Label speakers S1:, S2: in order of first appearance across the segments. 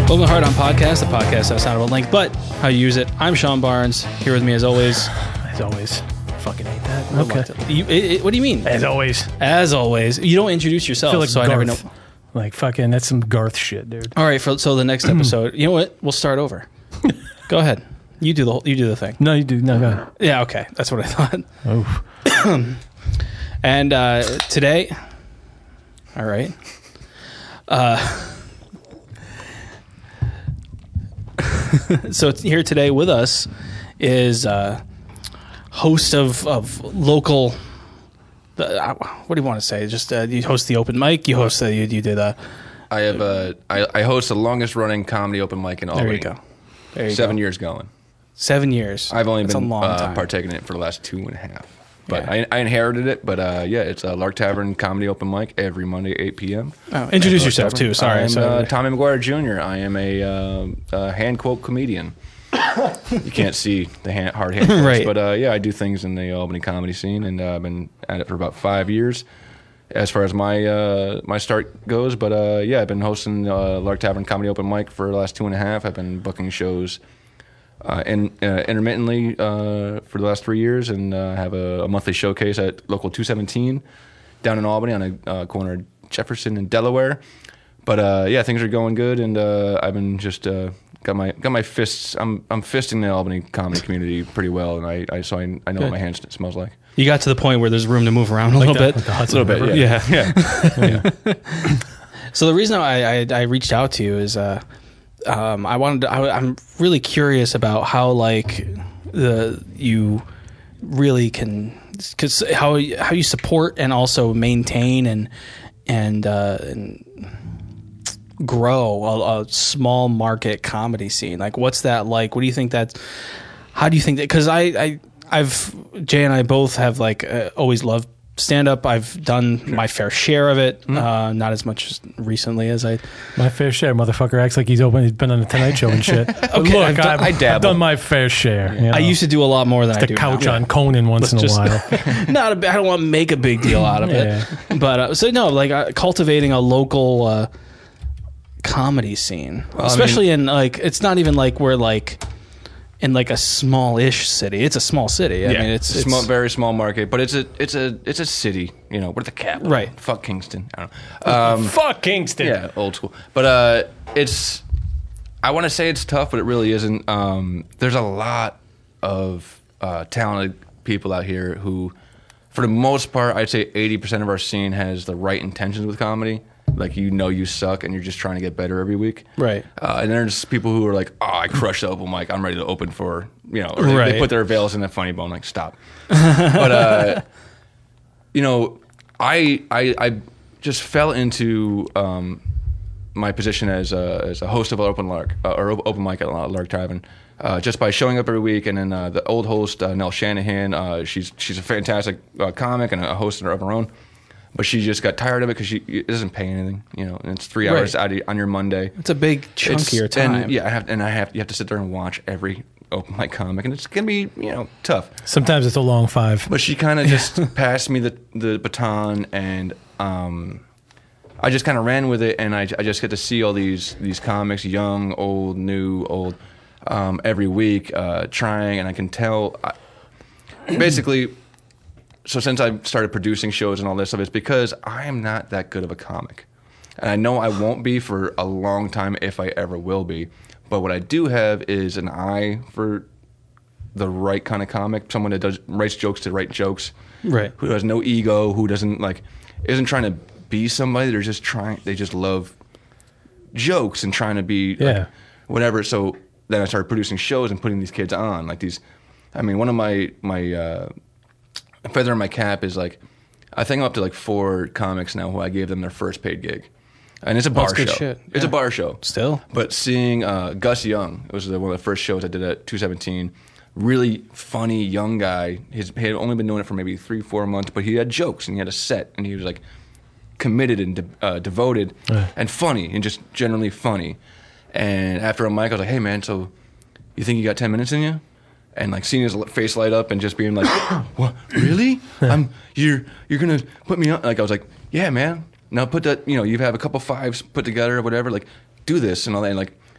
S1: Welcome to Hard On Podcast, the podcast that's not about length, but how you use it. I'm Sean Barnes. Here with me as always.
S2: As always. Fucking hate that.
S1: Okay. What do you mean?
S2: As always.
S1: As always. You don't introduce yourself,
S2: Like
S1: so
S2: Garth.
S1: I never know.
S2: Like fucking, that's some Garth shit, dude.
S1: All right, so the next episode, you know what? We'll start over. Go ahead. You do the thing.
S2: No, you do. No, go ahead.
S1: Yeah, okay. That's what I thought.
S2: Oh.
S1: And today, all right. So it's here today with us is host of local. What do you want to say? Just you host the open mic. You host you did.
S3: I host the longest running comedy open mic in Albany.
S1: There you go. There you
S3: 7
S1: go.
S3: years going.
S1: 7 years.
S3: I've only
S1: That's
S3: been
S1: a long time.
S3: partaking in it for the last 2.5. But
S1: Yeah.
S3: I inherited it. But yeah, it's a Lark Tavern comedy open mic every Monday, 8 p.m.
S1: Oh, introduce
S3: Lark
S1: yourself
S3: Tavern.
S1: too. Sorry.
S3: I'm Tommy McGuire Jr. I am a hand quote comedian. You can't see the hard hand quotes,
S1: Right.
S3: but yeah, I do things in the Albany comedy scene, and I've been at it for about 5 years. As far as my start goes, but yeah, I've been hosting Lark Tavern Comedy Open Mic for the last 2.5. I've been booking shows intermittently for the last 3 years, and have a monthly showcase at Local 217 down in Albany on a corner of Jefferson and Delaware. But yeah, things are going good, and I've been just got my fists. I'm fisting the Albany comedy community pretty well, and I know what my hand smells like.
S1: You got to the point where there's room to move around a little bit.
S2: A little
S3: bit,
S1: Yeah.
S3: Yeah.
S1: So the reason I reached out to you is I'm really curious about how like you really can, because how you support and also maintain and grow a small market comedy scene. Like, what's that like? What do you think how do you think that? Because Jay and I both have like always loved stand up. I've done my fair share of it, not as much recently as I.
S2: My fair share, motherfucker acts like he's been on the Tonight Show and shit. But
S1: Okay,
S2: look,
S1: I
S2: I've
S3: dabble.
S2: done my fair share. You know?
S1: I used to do a lot more than I
S2: the
S1: do
S2: couch
S1: now.
S2: on Conan once in a while.
S1: I don't want to make a big deal out of it, but so no, like cultivating a local comedy scene, especially in like, it's not even like we're like in like a small-ish city. It's a small city. I mean, it's
S3: small, very small market, but it's a city. You know, we're the capital.
S1: Right.
S3: Fuck Kingston. I don't know.
S2: Fuck Kingston.
S3: Yeah, old school. But it's. I want to say it's tough, but it really isn't. There's a lot of talented people out here who, for the most part, I'd say 80% of our scene has the right intentions with comedy. Like, you suck and you're just trying to get better every week.
S1: Right.
S3: And there's people who are like, oh, I crushed the open mic. I'm ready to open for, or
S1: Right.
S3: they put their veils in a funny bone. Like, stop. But, I just fell into my position as a host of an open mic at Lark Tavern just by showing up every week. And then the old host, Nell Shanahan, she's a fantastic comic and a host of her own. But she just got tired of it because it doesn't pay anything, and it's 3 hours out on your Monday.
S1: It's a big chunk of your time.
S3: And, yeah, you have to sit there and watch every open mic comic, and it's gonna be tough.
S2: Sometimes it's a long 5.
S3: But she kind of just passed me the baton, and I just kind of ran with it, and I just get to see all these comics, young, old, new, old, every week, trying, and I can tell, basically. So since I started producing shows and all this stuff, it's because I am not that good of a comic. And I know I won't be for a long time if I ever will be. But what I do have is an eye for the right kind of comic, someone that writes jokes to write jokes,
S1: Right.
S3: who has no ego, who isn't trying to be somebody. They just love jokes and trying to be like, whatever. So then I started producing shows and putting these kids on like these. I mean, one of my feather in my cap is like, I think I'm up to like 4 comics now who I gave them their first paid gig, and it's a bar show.
S1: good shit.
S3: It's a
S1: Yeah.
S3: bar show
S1: Still.
S3: But seeing Gus Young, it was one of the first shows I did at 217. Really funny young guy. He had only been doing it for maybe 3-4 months, but he had jokes and he had a set, and he was like committed and devoted and funny, and just generally funny. And after a mic, I was like, "Hey man, so you think you got 10 minutes in you?" And like seeing his face light up and just being like, "What? Really? You're gonna put me on?" Like I was like, "Yeah, man. Now put that. You have a couple fives put together or whatever. Like do this and all that." And like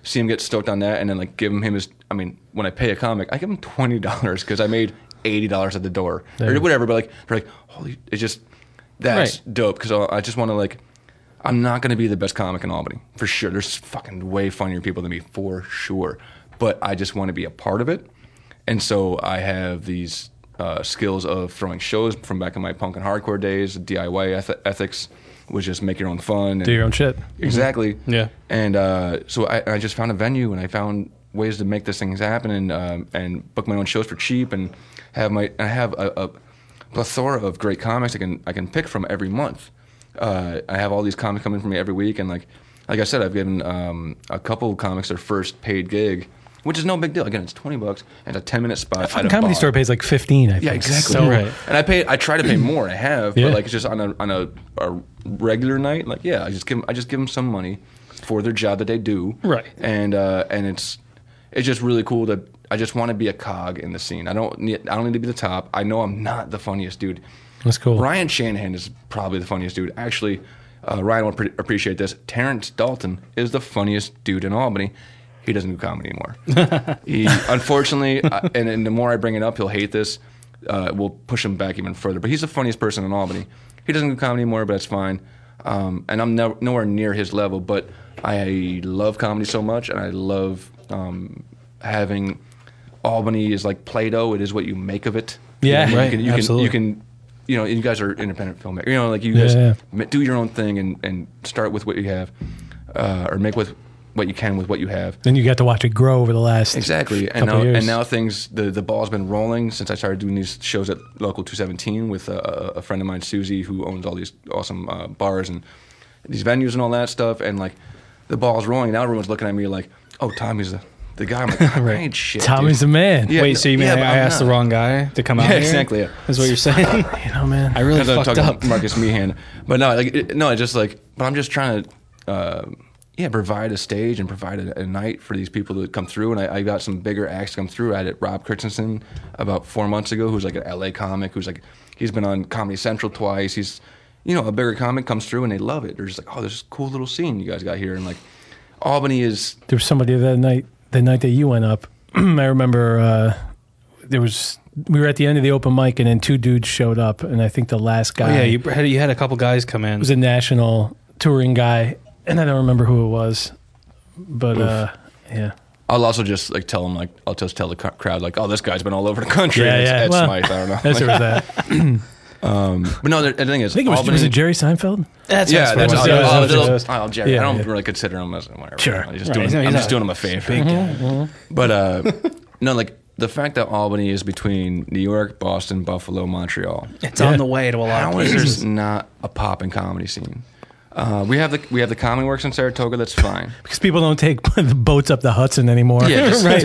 S3: see him get stoked on that, and then like give him his. I mean, when I pay a comic, I give him $20 because I made $80 at the door or whatever. But like they're like, holy, it's just that's dope because I just want to like. I'm not going to be the best comic in Albany, for sure. There's fucking way funnier people than me, for sure. But I just want to be a part of it. And so I have these skills of throwing shows from back in my punk and hardcore days. DIY ethics was just make your own fun. And
S2: Do your own shit.
S3: Exactly.
S1: Yeah.
S3: And so I just found a venue, and I found ways to make these things happen and book my own shows for cheap and I have a plethora of great comics I can pick from every month. I have all these comics coming from me every week, and like I said, I've given a couple comics their first paid gig, which is no big deal. Again, it's $20 and a 10-minute spot.
S2: A comedy store pays like 15. I think.
S3: Yeah, exactly.
S2: So,
S1: right.
S3: And I try to pay more. I have,
S2: Yeah.
S3: but like it's just on a regular night. Like I just give them some money for their job that they do.
S1: Right.
S3: And it's just really cool to. I just want to be a cog in the scene. I don't need to be the top. I know I'm not the funniest dude.
S2: That's cool.
S3: Ryan Shanahan is probably the funniest dude. Actually, Ryan will appreciate this. Terrence Dalton is the funniest dude in Albany. He doesn't do comedy anymore. He, unfortunately, and the more I bring it up, he'll hate this. We'll push him back even further. But he's the funniest person in Albany. He doesn't do comedy anymore, but that's fine. And I'm nowhere near his level. But I love comedy so much, and I love having Albany is like Play-Doh. It is what you make of it.
S2: Yeah,
S3: You know,
S2: right.
S3: you can you guys are independent filmmakers. Like you guys do your own thing and start with what you have, or make with what you can with what you have.
S2: Then you got to watch it grow over the last
S3: Exactly.
S2: couple years.
S3: And now things the ball's been rolling since I started doing these shows at Local 217 with a friend of mine, Susie, who owns all these awesome bars and these venues and all that stuff. And like the ball's rolling. Now everyone's looking at me like, oh, Tommy's the guy. I'm like, I ain't shit.
S2: Tommy's the man.
S3: Yeah,
S1: Wait, so you mean
S3: yeah,
S1: I
S3: but I'm
S1: asked the
S3: not.
S1: wrong guy to come out
S3: Yeah,
S1: here?
S3: exactly, yeah.
S1: Is what you're saying?
S2: You know, man.
S1: I really
S3: Because I'm
S1: fucked
S3: talking
S1: up.
S3: about Marcus Meehan. But no, it's just like, but I'm just trying to, provide a stage and provide a night for these people to come through. And I got some bigger acts to come through. I had Rob Christensen about 4 months ago, who's like an LA comic, he's been on Comedy Central twice. He's, a bigger comic comes through and they love it. They're just like, oh, there's this cool little scene you guys got here. And like, Albany is.
S2: There was somebody the night that you went up. I remember we were at the end of the open mic, and then two dudes showed up, and I think the last guy
S1: you had a couple guys come in.
S2: was a national touring guy, and I don't remember who it was, but yeah.
S3: I'll also just like tell them, like, I'll just tell the crowd, like, oh, this guy's been all over the country.
S2: Yeah,
S3: and it's
S2: yeah.
S3: Ed
S2: Well,
S3: Smythe. I don't know.
S2: That's
S3: Like,
S2: that.
S3: but no, the thing is,
S2: I think it was it Jerry Seinfeld?
S1: That's
S3: yeah, that's
S2: what it was.
S3: Jerry.
S2: Yeah,
S3: I don't
S2: yeah.
S3: really consider him as whatever.
S2: Sure.
S3: I'm just
S1: Right.
S3: doing.
S1: He's
S3: I'm
S1: not
S3: just doing him a favor. But no, like the fact that Albany is between New York, Boston, Buffalo, Montreal.
S1: It's on the way to a lot of
S3: How is
S1: places.
S3: there not a poppin' comedy scene? We have the Comedy Works in Saratoga. That's fine.
S2: Because people don't take the boats up the Hudson anymore.
S3: Yeah, just
S1: Right.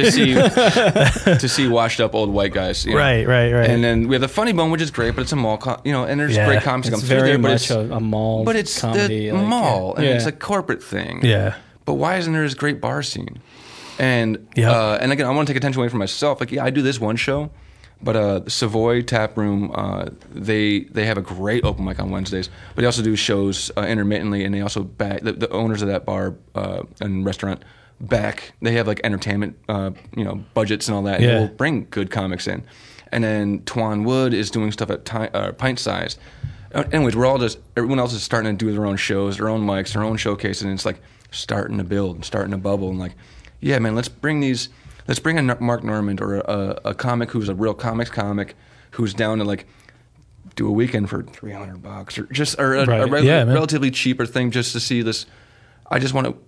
S3: to see washed up old white guys. You know.
S2: Right.
S3: And then we have the Funny Bone, which is great, but it's a mall, and there's
S2: Yeah.
S3: great comics that
S1: It's
S3: come through
S1: very
S3: there, but
S1: much
S3: it's
S1: a mall
S3: but it's
S1: comedy.
S3: the mall, and
S1: yeah.
S3: it's a corporate thing.
S2: Yeah.
S3: But why isn't there this great bar scene? And
S2: Yep.
S3: and again, I want to take attention away from myself. Like, yeah, I do this one show, but the Savoy Tap Room, they have a great open mic on Wednesdays. But they also do shows intermittently, and they also back the owners of that bar and restaurant back. They have like entertainment, budgets and all that.
S2: Yeah.
S3: And they'll bring good comics in. And then Twan Wood is doing stuff at Pint Size. Anyways, everyone else is starting to do their own shows, their own mics, their own showcases, and it's like starting to build, starting to bubble, and like, yeah, man, let's bring a Mark Normand or a comic who's a real comics comic who's down to like do a weekend for $300 or just a relatively cheaper thing just to see this. I just want to.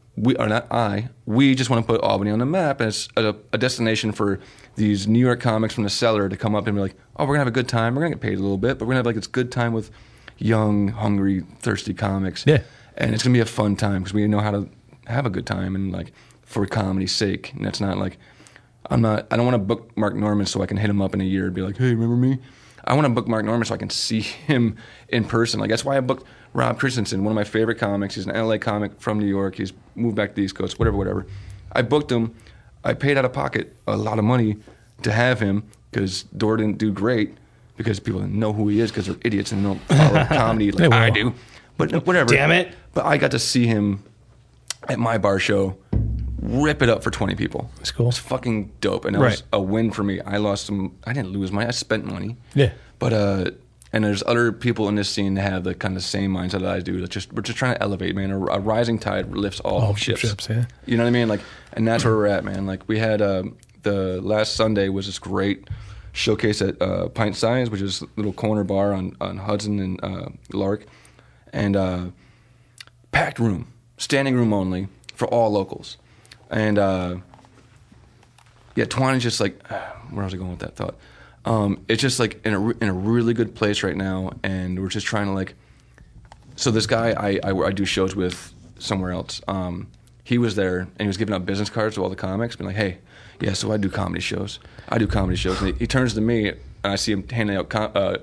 S3: We just want to put Albany on the map as a destination for these New York comics from the cellar to come up and be like, oh, we're gonna have a good time. We're gonna get paid a little bit, but we're gonna have like this good time with young, hungry, thirsty comics.
S2: Yeah.
S3: And it's gonna be a fun time because we know how to have a good time and like for comedy's sake. And that's not like I don't want to book Mark Normand so I can hit him up in a year and be like, hey, remember me? I want to book Mark Normand so I can see him in person. Like that's why I booked Rob Christensen, one of my favorite comics. He's an LA comic from New York. He's moved back to the East Coast, whatever. I booked him. I paid out of pocket a lot of money to have him because Door didn't do great because people didn't know who he is because they're idiots and don't follow comedy like I do. But whatever.
S1: Damn it.
S3: But I got to see him at my bar show rip it up for 20 people.
S2: That's cool.
S3: It's fucking dope, and it was a win for me. I didn't lose money. I spent money.
S2: Yeah.
S3: But and there's other people in this scene that have the kind of same mindset that I do. We're just trying to elevate, man. A rising tide lifts all ships.
S2: Yeah.
S3: You know what I mean? Like, and that's where we're at, man. Like, we had the last Sunday was this great showcase at Pint Size, which is a little corner bar on Hudson and Lark, and packed room, standing room only for all locals, and Twan is just like, where was I going with that thought? It's just like in a really good place right now, and we're just trying to like. So this guy I do shows with somewhere else. He was there and he was giving out business cards to all the comics, being like, "Hey, yeah, so I do comedy shows. And he turns to me, and I see him handing out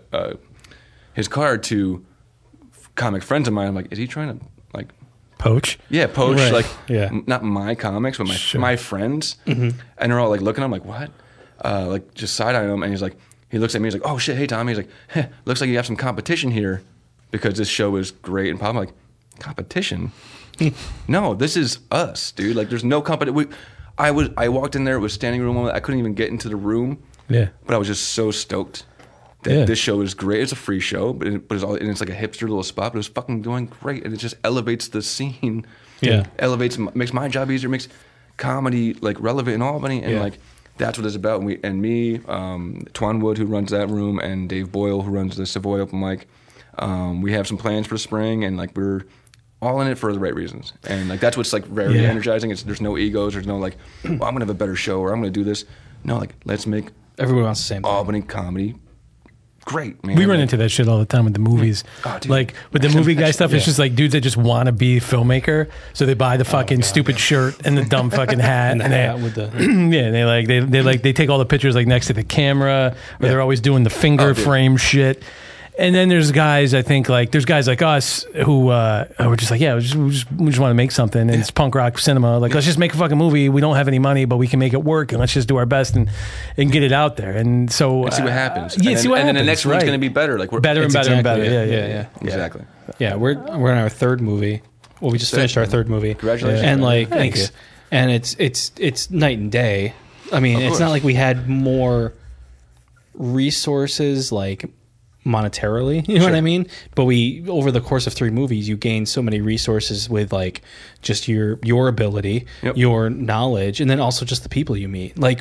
S3: his card to comic friends of mine. I'm like, is he trying to like
S2: poach?
S3: Yeah, poach.
S2: Right.
S3: Like,
S2: Yeah.
S3: not my comics, but
S2: Sure.
S3: my friends. And they're all like looking at him like, what? Like just side-eyeing him, and he's like, he looks at me, he's like, oh shit, hey Tommy. He's like, looks like you have some competition here because this show is great and pop. I'm like, competition? No, this is us, dude. Like, there's no competition. I walked in there, it was standing room only. I couldn't even get into the room.
S2: Yeah.
S3: But I was just so stoked that this show is great. It's a free show, but it's like a hipster little spot, but it was fucking doing great, and it just elevates the scene.
S1: Yeah.
S3: Makes my job easier, makes comedy like relevant in Albany, and like that's what it's about. And me, Twan Wood, who runs that room, and Dave Boyle, who runs the Savoy Open Mic, we have some plans for spring, and like we're all in it for the right reasons. And like that's what's like very energizing. There's no egos. There's no like, well, I'm gonna have a better show or I'm gonna do this. No, like let's make
S1: Everyone wants the same thing.
S3: Albany comedy great, man.
S2: We run into that shit all the time with the movies.
S3: Oh, dude.
S2: Like with the movie guy stuff, it's just like dudes that just want to be filmmaker, so they buy the fucking stupid shirt and the dumb fucking hat,
S1: And the hat with the
S2: they take all the pictures like next to the camera, or they're always doing the finger frame shit. And then there's guys, I think, like there's guys like us who are just like, we just want to make something, and it's punk rock cinema. Like, let's just make a fucking movie. We don't have any money, but we can make it work, and let's just do our best and get it out there. And so
S3: see what happens.
S2: Yeah, see what happens.
S3: And then the next one's going to be better. Like
S2: better and better and better. Yeah.
S3: Exactly.
S1: Yeah, we're in our third movie. Well, we just finished our third movie.
S3: Congratulations.
S1: And like,
S2: Thanks.
S1: and it's night and day. I mean, it's not like we had more resources like monetarily, you know what I mean? But we, over the course of 3 movies, you gain so many resources with like just your ability, your knowledge, and then also just the people you meet. Like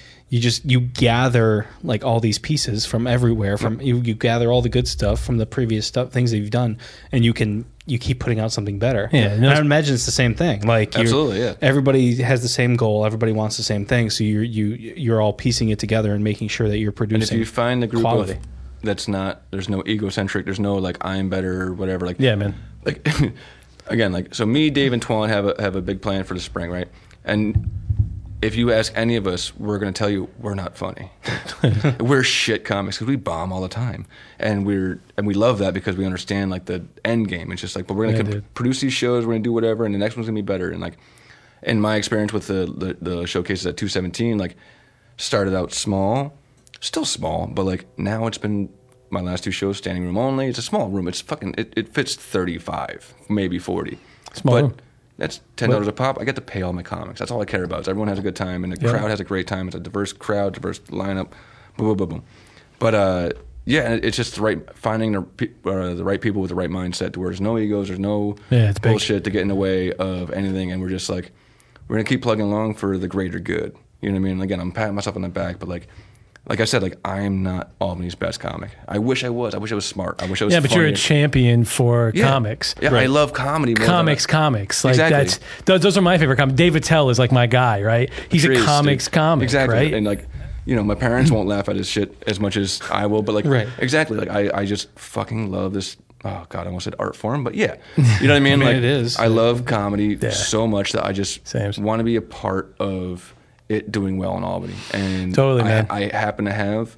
S1: you gather like all these pieces from everywhere. From you gather all the good stuff from the previous things that you've done, and you keep putting out something better.
S2: Yeah,
S1: and I imagine it's the same thing. Like
S3: absolutely,
S1: everybody has the same goal. Everybody wants the same thing. So you're all piecing it together and making sure that you're producing.
S3: And if you find the group
S1: quality.
S3: There's no egocentric. There's no like I'm better or whatever. Like
S2: man.
S3: Like again, like so. Me, Dave, and Twan have a big plan for the spring, right? And if you ask any of us, we're going to tell you we're not funny. We're shit comics because we bomb all the time, and we love that because we understand like the end game. It's just like, but we're going to produce these shows. We're going to do whatever, and the next one's going to be better. And like in my experience with the showcases at 217, like started out small. Still small, but like now it's been my last 2 shows, standing room only. It's a small room. It's fucking it fits 35, maybe 40.
S2: Small
S3: but
S2: room.
S3: That's $10 a pop. I get to pay all my comics. That's all I care about. Is everyone has a good time, and the crowd has a great time. It's a diverse crowd, diverse lineup. Boom, boom, boom, boom. But it's just finding the right people with the right mindset to where there's no egos, there's no bullshit to get in the way of anything, and we're just like we're gonna keep plugging along for the greater good. You know what I mean? Again, I'm patting myself on the back, but like I said, like I am not Albany's best comic. I wish I was. I wish I was smart. I wish I was.
S2: Yeah, but
S3: funny.
S2: you're a champion for comics.
S3: Yeah, I love comedy. More
S2: comics. Like
S3: exactly.
S2: those are my favorite comics. Dave Attell is like my guy, right? He's a comic,
S3: exactly.
S2: right?
S3: And like, you know, my parents won't laugh at his shit as much as I will, but like, exactly. Like I just fucking love this. Oh God, I almost said art form, but yeah, you know what I mean. Like
S1: it is.
S3: I love comedy so much that I just
S2: Same.
S3: want to be a part of it doing well in Albany, and
S2: totally, man.
S3: I happen to have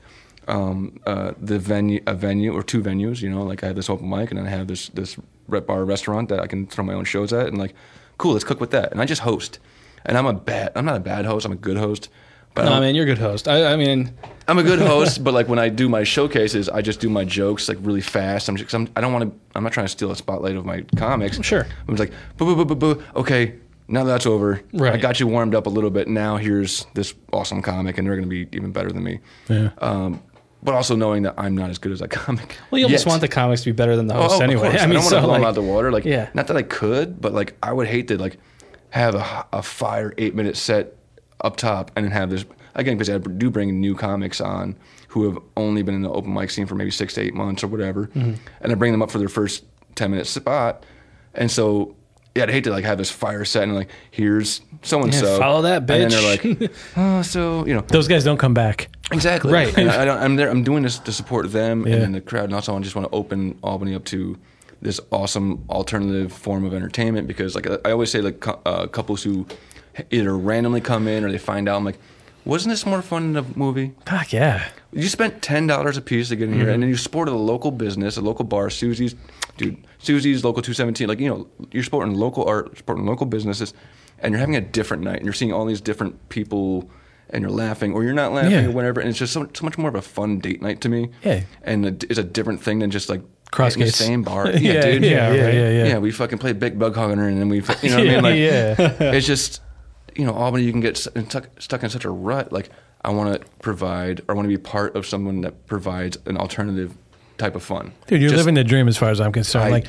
S3: a venue or 2 venues. You know, like I have this open mic, and then I have this bar restaurant that I can throw my own shows at, and like, cool, let's cook with that. And I just host, and I'm not a bad host. I'm a good host. But
S1: no, man, you're a good host. I mean,
S3: I'm a good host, but like when I do my showcases, I just do my jokes like really fast. I'm not trying to steal a spotlight of my comics.
S1: Sure.
S3: I'm just like, boo, boo, boo, boo, boo. Okay. now that's over.
S1: Right.
S3: I got you warmed up a little bit. Now here's this awesome comic, and they're going to be even better than me.
S2: Yeah.
S3: But also knowing that I'm not as good as that comic.
S1: Well, you almost
S3: yet.
S1: want the comics to be better than the host
S3: Of
S1: anyway.
S3: course.
S1: I mean,
S3: don't want to blow them
S1: like,
S3: out the water. Like,
S1: yeah.
S3: not that I could, but like I would hate to like have a 5 or 8 minute set up top and then have this again, because I do bring new comics on who have only been in the open mic scene for maybe 6 to 8 months or whatever, and I bring them up for their first 10-minute spot, and so. Yeah, I'd hate to like have this fire set and like here's so and so.
S1: Follow that bitch.
S3: And then they're like, oh, so you know,
S2: Those guys don't come back.
S3: exactly
S1: Right.
S3: And I don't. I'm there. I'm doing this to support them
S2: Yeah.
S3: and then the crowd, and also I just want to open Albany up to this awesome alternative form of entertainment because like I always say like couples who either randomly come in or they find out I'm like, wasn't this more fun than a movie?
S2: Fuck yeah.
S3: You spent $10 a piece to get in here, and then you supported a local business, a local bar, Susie's, Susie's, Local 217. Like, you know, you're supporting local art, supporting local businesses, and you're having a different night, and you're seeing all these different people, and you're laughing, or you're not laughing,
S2: Yeah.
S3: or whatever, and it's just so much more of a fun date night to me.
S2: Yeah.
S3: And it's a different thing than just like
S2: Cross
S3: hitting the
S2: gates.
S3: same bar.
S2: Yeah,
S3: dude.
S2: yeah, right. Yeah.
S3: We fucking played Big Bug Hunter, and then we, you know what I mean? Like,
S2: Yeah.
S3: it's just, you know, Albany, you can get stuck in such a rut. Like, I want to provide, or I want to be part of someone that provides an alternative type of fun.
S2: Dude, you're
S3: Just-
S2: living the dream as far as I'm concerned.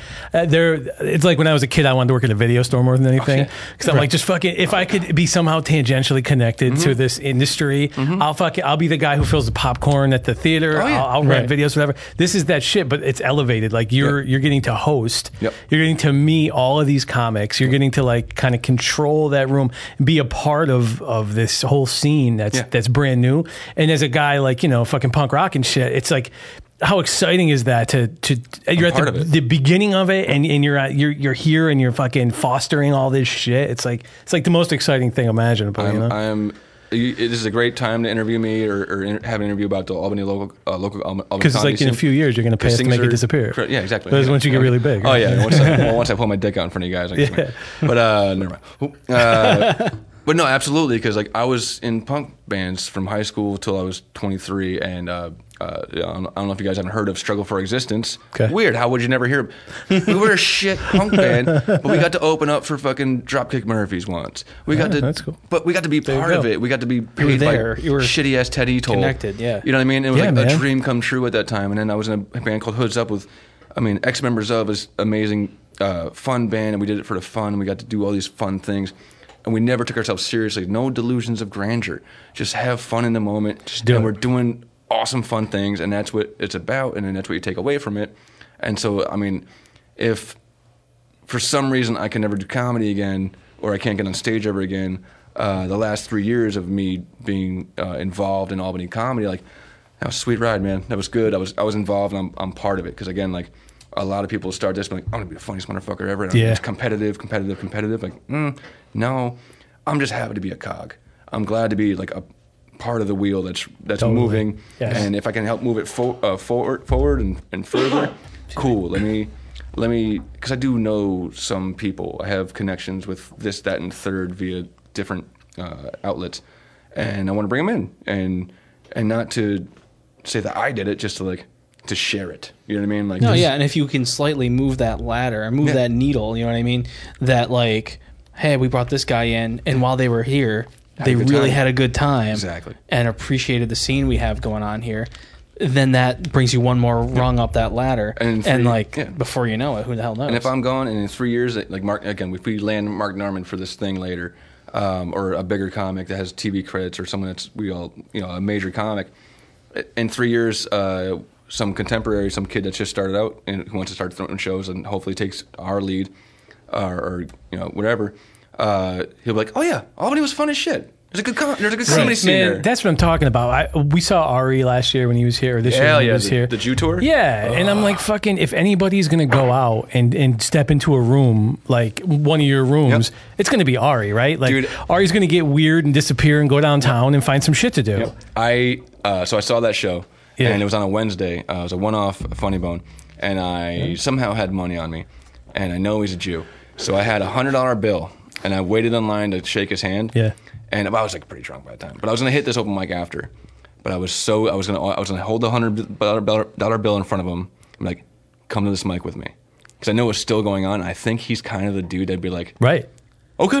S2: It's like when I was a kid, I wanted to work at a video store more than anything.
S3: yeah.
S2: Because I'm like, just fucking, if I could be somehow tangentially connected to this industry, I'll be the guy who fills the popcorn at the theater.
S3: Oh, yeah.
S2: I'll rent videos, whatever. This is that shit, but it's elevated. Like you're getting to host.
S3: Yep.
S2: You're getting to meet all of these comics. You're getting to like kind of control that room, be a part of this whole scene that's brand new. And as a guy like, you know, fucking punk rock and shit, it's like, how exciting is that to you're
S3: part
S2: at
S3: of it.
S2: the beginning of it and you're here and you're fucking fostering all this shit. It's like the most exciting thing imaginable. You know?
S3: This is a great time to interview me or have an interview about the Albany local Albany
S2: Because it's like in a few years you're going to pay us to
S3: things
S2: make it
S3: are
S2: disappear.
S3: Yeah, exactly.
S2: That's once you get really big.
S3: Oh yeah, once I pull my dick out in front of you guys. But never mind. But no, absolutely, because like I was in punk bands from high school till I was 23, and I don't know if you guys haven't heard of Struggle for Existence.
S2: Okay.
S3: Weird. How would you never hear? We were a shit punk band, but we got to open up for fucking Dropkick Murphys once. We got to.
S2: That's cool.
S3: But we got to be part
S2: you
S3: of
S2: go.
S3: it. We got to be paid
S1: there.
S3: by
S1: You were
S3: shitty ass Teddy Toll.
S1: connected, yeah.
S3: You know what I mean? It was
S2: Yeah,
S3: like
S2: man.
S3: a dream come true at that time. And then I was in a band called Hoods Up with, ex-members of this amazing, fun band, and we did it for the fun. We got to do all these fun things. And we never took ourselves seriously. No delusions of grandeur. Just have fun in the moment.
S2: Just do
S3: and
S2: it.
S3: we're doing awesome, fun things, and that's what it's about, and then that's what you take away from it. And so, if for some reason I can never do comedy again, or I can't get on stage ever again, the last 3 years of me being involved in Albany comedy, like, that was a sweet ride, man. That was good. I was involved, and I'm part of it. Because again, like, a lot of people start this, like, I'm gonna be the funniest motherfucker ever. And
S2: Yeah.
S3: It's competitive. Like, no, I'm just happy to be a cog. I'm glad to be like a part of the wheel that's
S2: Totally.
S3: moving.
S2: Yes.
S3: And if I can help move it forward and further, cool. Let me, because I do know some people. I have connections with this, that, and third via different outlets, and I want to bring them in, and not to say that I did it, just to share it. You know what I mean? Like,
S1: No,
S3: just-
S1: yeah, and if you can slightly move that ladder or move that needle, you know what I mean? That like, hey, we brought this guy in, and while they were here, they
S3: a good
S1: really
S3: time.
S1: had a good time,
S3: Exactly.
S1: and appreciated the scene we have going on here. Then that brings you one more rung up that ladder,
S3: And
S1: and
S3: yeah.
S1: before you know it, who the hell knows?
S3: And if I'm gone, and in 3 years, like Mark, again, if we land Mark Norman for this thing later, or a bigger comic that has TV credits, or someone that's a major comic, in 3 years, some contemporary, some kid that's just started out and who wants to start throwing shows and hopefully takes our lead, or whatever, he'll be like, oh yeah, Albany was fun as shit. There's a good comedy scene
S2: Man,
S3: there.
S2: that's what I'm talking about. We saw Ari last year when he was here, or this year
S3: Hell
S2: when he
S3: yeah,
S2: was here.
S3: the Jew tour.
S2: Yeah, and I'm like, fucking, if anybody's going to go out and step into a room, like one of your rooms, it's going to be Ari, right? Like,
S3: Dude.
S2: Ari's going to get weird and disappear and go downtown and find some shit to do.
S3: So I saw that show,
S2: Yeah.
S3: and it was on a Wednesday. It was a one-off Funny Bone, and I somehow had money on me, and I know he's a Jew, so I had a $100 bill, and I waited in line to shake his hand.
S2: Yeah.
S3: And I was like pretty drunk by the time, but I was gonna hit this open mic after, but I was gonna hold the $100 bill in front of him. I'm like, come to this mic with me, because I know it's still going on. I think he's kind of the dude that'd be like,
S2: Right.
S3: okay,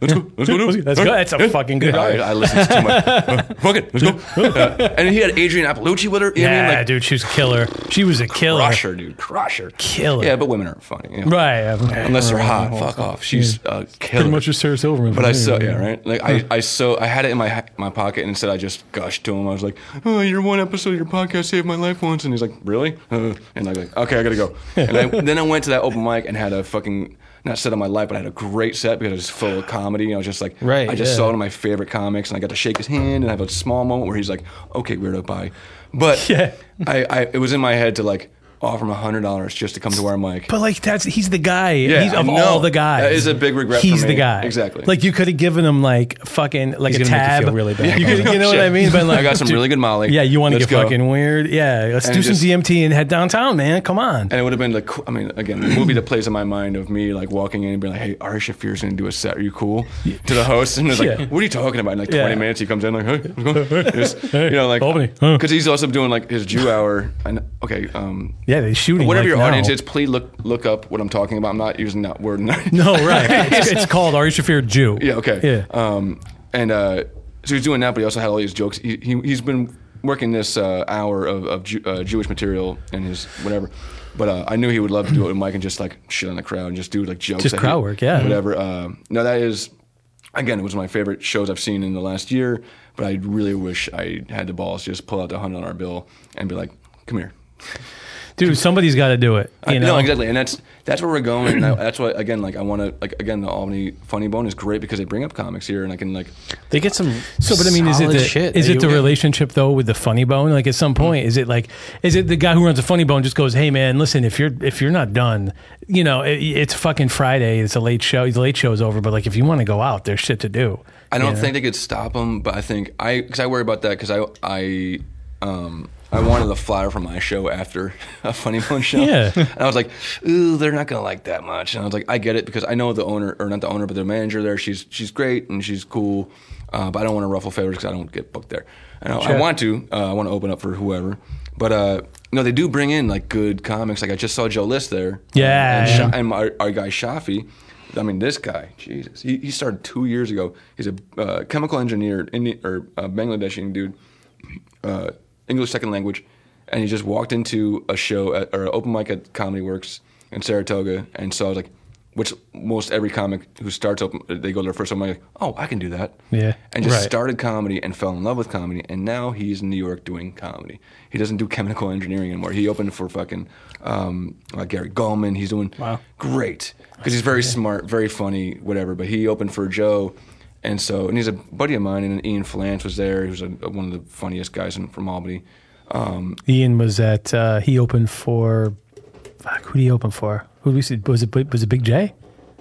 S3: let's go, dude.
S2: That's good. That's a fucking good.
S3: I listened to too much. Fuck it, let's go. And he had Adrienne Appalucci with her. You know what I mean? Like,
S2: dude, she was a killer. She was a killer.
S3: Crusher, dude, crusher.
S2: Killer.
S3: Yeah, but women aren't funny. You know?
S2: Right.
S3: Unless they're hot. Fuck off. She's a killer.
S2: Pretty much just Sarah Silverman.
S3: But right? Like I had it in my pocket, and instead I just gushed to him. I was like, "Oh, your one episode of your podcast saved my life once," and he's like, "Really?" And I'm like, "Okay, I gotta go." And then I went to that open mic and had a fucking not set on my life, but I had a great set because it was full of comedy. I was just like, I just saw one of my favorite comics, and I got to shake his hand and have a small moment where he's like, "Okay, weirdo, bye." But it was in my head to like offer him $100 just to come to our mic.
S2: But like he's the guy.
S3: Yeah,
S2: he's of all the guys.
S3: That is a big regret.
S2: He's
S3: for me.
S2: the guy.
S3: Exactly.
S2: Like you could have given him like fucking like
S1: He's
S2: a
S1: gonna make you
S2: tab.
S1: feel really bad.
S2: You know what I mean? But like,
S3: I got some really good Molly.
S2: Yeah, you want to
S3: Let's
S2: get
S3: go.
S2: fucking weird? Yeah, let's do some DMT and head downtown, man. Come on.
S3: And it would have been like, I mean, again, the movie that plays in my mind of me like walking in and being like, "Hey, Ari Shaffir's going to do a set. Are you cool?" To the host, and it's like, "What are you talking about?" In like 20 minutes, he comes in like, "Hey, what's going on?" Just, you know, like,
S2: Albany,
S3: because he's also doing like his Jew hour. And okay,
S2: yeah, they're shooting.
S3: whatever
S2: like
S3: your
S2: now.
S3: audience is, please look up what I'm talking about. I'm not using that word.
S2: No, right. It's called Ari Shaffir Jew.
S3: Yeah, okay.
S2: Yeah.
S3: So he's doing that, but he also had all these jokes. He's been working this hour of Jewish material in his whatever. But I knew he would love to do it with Mike and just like shit on the crowd and just do like jokes.
S2: Just crowd work, yeah.
S3: Whatever. No, that is, again, it was one of my favorite shows I've seen in the last year. But I really wish I had the balls to just pull out the $100 bill and be like, "Come here."
S2: Dude, somebody's got to do it. You know?
S3: No, exactly, and that's where we're going. And that's why, again, like I want to, like again, the Albany Funny Bone is great because they bring up comics here, and I can like
S1: They get some.
S2: So, but I mean, is it the relationship though with the Funny Bone? Like at some point, is it the guy who runs the Funny Bone just goes, "Hey man, listen, if you're not done, you know, it's fucking Friday, it's a late show, the late show is over, but like if you want to go out, there's shit to do."
S3: I don't think they could stop him, but I think because I worry about that because I wanted the flyer for my show after a Funny Bone show.
S2: Yeah.
S3: And I was like, "Ooh, they're not going to like that much." And I was like, I get it because I know the owner, or not the owner, but the manager there, she's great and she's cool. But I don't want to ruffle feathers because I don't get booked there. And I want to open up for whoever. But, they do bring in like good comics. Like I just saw Joe List there.
S2: Yeah.
S3: And our guy Shafi. I mean, this guy, Jesus. He started 2 years ago. He's a chemical engineer, Bangladeshi dude. English second language, and he just walked into a show or an open mic at Comedy Works in Saratoga, and so I was like, which most every comic who starts open, they go to their first open mic, like, "Oh, I can do that."
S2: Yeah.
S3: And just started comedy and fell in love with comedy, and now he's in New York doing comedy. He doesn't do chemical engineering anymore. He opened for fucking like Gary Gulman. He's doing great because he's very smart, very funny, whatever. But he opened for Joe. And he's a buddy of mine, and Ian Flance was there. He was one of the funniest guys from Albany.
S2: Ian was he opened for, who did he open for? Who did we see? Was it Big J?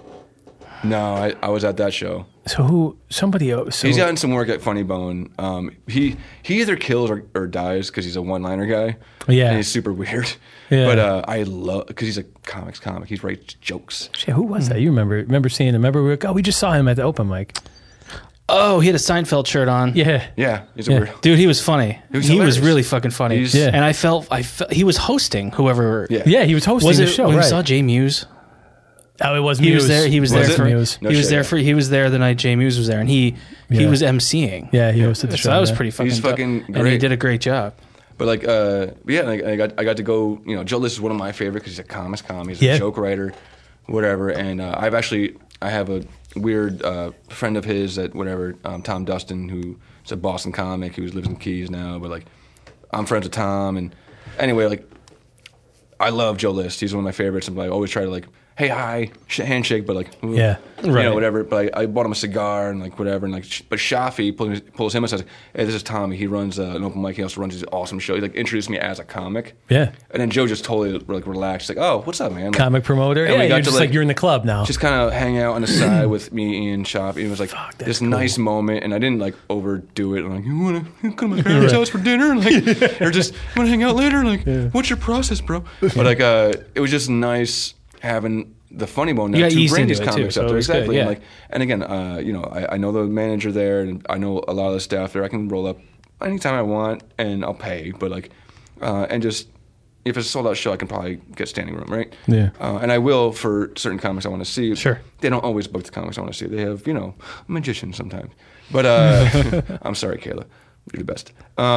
S3: No, I was at that show.
S2: So
S3: he's gotten some work at Funny Bone. He either kills or dies because he's a one-liner guy.
S2: Yeah.
S3: And he's super weird.
S2: Yeah.
S3: But I love, because he's a comic. He writes jokes.
S2: Shit, who was that? You remember seeing him? Remember we just saw him at the open mic.
S1: Oh, he had a Seinfeld shirt on.
S2: Yeah.
S3: Yeah, he's a weird.
S1: Dude, he was funny. He was really fucking funny.
S2: Yeah.
S1: And I felt he was hosting whoever.
S2: Yeah, he was hosting
S1: Was
S2: the
S1: it
S2: show.
S1: when
S2: Right.
S1: we saw Jay Muse?
S2: Oh, it was
S1: He
S2: Muse.
S1: was there. He was
S3: Was
S1: there
S3: it?
S1: for
S2: Muse.
S3: No
S1: he was
S3: shit,
S1: there
S3: yeah.
S1: for he was there the night Jay Muse was there, and he was emceeing.
S2: Yeah, he hosted the show.
S1: So that was
S2: yeah.
S1: pretty fucking.
S3: He's
S1: dope.
S3: fucking
S1: and he
S3: great.
S1: did a great job.
S3: But like, I got to go. You know, Joe List is one of my favorite because he's a comics. He's a joke writer, whatever. And I have a weird friend of his that whatever, Tom Dustin, who's a Boston comic who lives in Keys now. But like, I'm friends with Tom, and anyway, like, I love Joe List. He's one of my favorites, and I always try to like, hey, hi, handshake, but like, ooh,
S2: Yeah.
S3: you
S1: Right.
S3: know, whatever. But I bought him a cigar and like whatever, and like, but Shafi pulls him and says, "Hey, this is Tommy. He runs an open mic. He also runs his awesome show." He like introduced me as a comic.
S2: Yeah.
S3: And then Joe just totally like relaxed, like, "Oh, what's up, man?" Like,
S2: Comic promoter.
S3: and
S2: Yeah,
S3: we got
S2: you're
S3: to,
S2: just like you're in the club now.
S3: just kind of hang out on the side with me and Shafi. It was like this nice moment, and I didn't like overdo it. I'm like, "You want to come to my parents' house for dinner?" Like, or just want to hang out later? Like, what's your process, bro? But like, it was just nice having the Funny Bone now
S1: You got
S3: to
S1: eased
S3: bring
S1: into
S3: these
S1: it, too,
S3: comics
S1: so
S3: up
S1: it
S3: there.
S1: was good,
S3: Exactly.
S1: yeah.
S3: And like, and again, you know, I know the manager there, and I know a lot of the staff there. I can roll up anytime I want, and I'll pay. But like, and just if it's a sold out show, I can probably get standing room, right?
S2: Yeah.
S3: And I will for certain comics I want to see.
S1: Sure.
S3: They don't always book the comics I want to see. They have, magicians sometimes. But I'm sorry, Kayla, you're the best.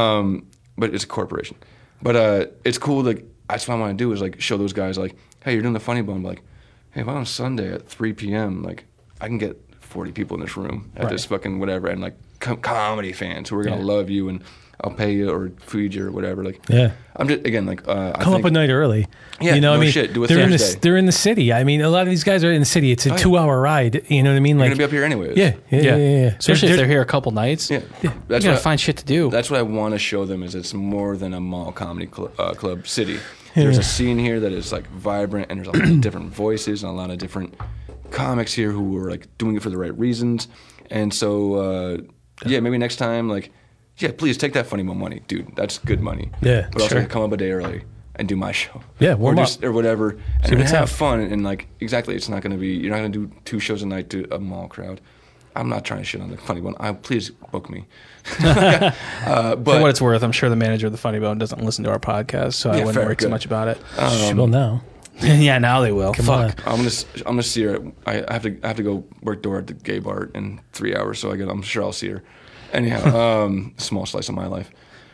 S3: But it's a corporation. But it's cool. Like that's what I want to do is like show those guys like, hey, you're doing the Funny Bone. Like, hey, if I'm on Sunday at 3 p.m., like I can get 40 people in this room at this fucking whatever, and like comedy fans who are gonna love you, and I'll pay you or feed you or whatever. Like, I'm just again like
S2: come up a night early.
S3: Yeah,
S2: you know,
S3: no
S2: I mean,
S3: shit. Do a
S2: they're
S3: Thursday.
S2: they're in the city. I mean, a lot of these guys are in the city. It's a 2-hour ride. You know what I mean?
S3: You're
S2: Like
S3: gonna be up here anyways.
S2: Yeah.
S1: Especially if they're here a couple nights.
S3: Yeah,
S1: you
S3: that's
S1: gotta
S3: what
S1: find shit to do.
S3: That's what I want to show them is it's more than a mall comedy club city. There's a scene here that is like vibrant, and there's a lot of different voices and a lot of different comics here who are like doing it for the right reasons. And so maybe next time like please take that Funny Bone money, dude. That's good money.
S2: Yeah,
S3: but also
S2: sure.
S3: come up a day early and do my show.
S2: Yeah, warm up
S3: or whatever, and
S2: what's
S3: have
S2: up.
S3: fun. And like exactly, it's not going to be. You're not going to do 2 shows a night to a mall crowd. I'm not trying to shit on the Funny Bone. Please book me. But
S1: for what it's worth, I'm sure the manager of the Funny Bone doesn't listen to our podcast, so I wouldn't
S3: fair,
S1: worry too
S3: good.
S1: much about it.
S2: well, now.
S1: Yeah, now they will.
S2: on.
S1: Fuck.
S3: I'm gonna see her. I have to go work door at the gay bar in 3 hours, so I'm sure I'll see her. Anyhow, small slice of my life.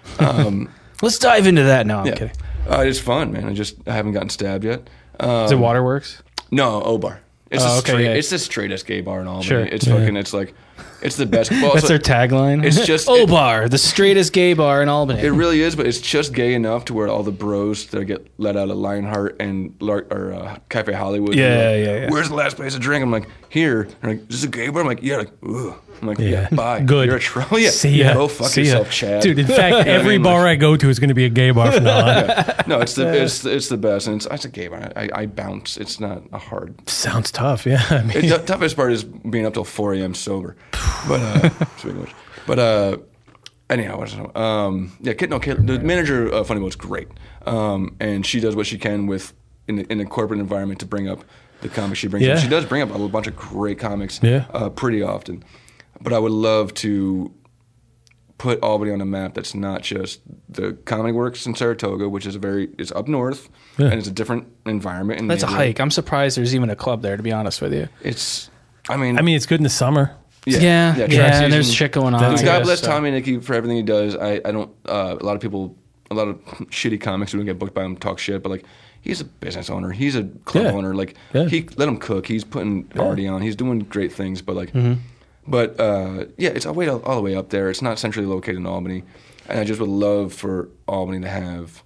S1: Let's dive into that. No, I'm
S3: Yeah,
S1: kidding.
S3: it's fun, man. I haven't gotten stabbed yet.
S1: Is it Waterworks?
S3: No, O-Bar. It's
S1: Oh, okay, yeah.
S3: It's the straightest gay bar in Albany.
S1: Sure.
S3: It's fucking. It's like, it's the best. Well,
S1: That's
S3: so
S1: their tagline.
S3: It's just
S1: O-Bar, the straightest gay bar in Albany.
S3: It really is, but it's just gay enough to where all the bros that get let out of Lionheart and Cafe Hollywood.
S1: Yeah.
S3: Where's the last place to drink? I'm like, here. They're like, is this a gay bar? I'm like, yeah. Like, ugh. I'm like, yeah, bye.
S2: Good.
S3: You're a troll. Yeah.
S2: See ya.
S3: Go fuck
S2: See ya.
S3: yourself, Chad.
S2: Dude, in fact, every bar I go to is going to be a gay bar from now on.
S3: No, it's the best, and it's a gay bar. I bounce. It's not a hard.
S2: Sounds tough, yeah. I mean,
S3: The toughest part is being up till 4 a.m. sober. But speaking of which, but anyhow, Kayla, the manager of Funny Bone's great, and she does what she can with in a corporate environment to bring up the comics she brings.
S2: Yeah.
S3: Up. She does bring up a bunch of great comics, pretty often. But I would love to put Albany on a map that's not just the Comedy Works in Saratoga, which is it's up north, and it's a different environment. And
S1: That's a hike. I'm surprised there's even a club there, to be honest with you.
S2: I mean, it's good in the summer.
S1: Yeah,
S3: track
S1: and there's
S3: season.
S1: shit going on.
S2: That's-
S1: I
S3: God
S1: guess,
S3: bless
S1: so.
S3: Tommy and Nikki for everything he does. I don't. A lot of shitty comics who don't get booked by him talk shit, but like he's a business owner. He's a club owner. Like he let him cook. He's putting party on. He's doing great things. But like, it's all the way up there. It's not centrally located in Albany, and I just would love for Albany to have,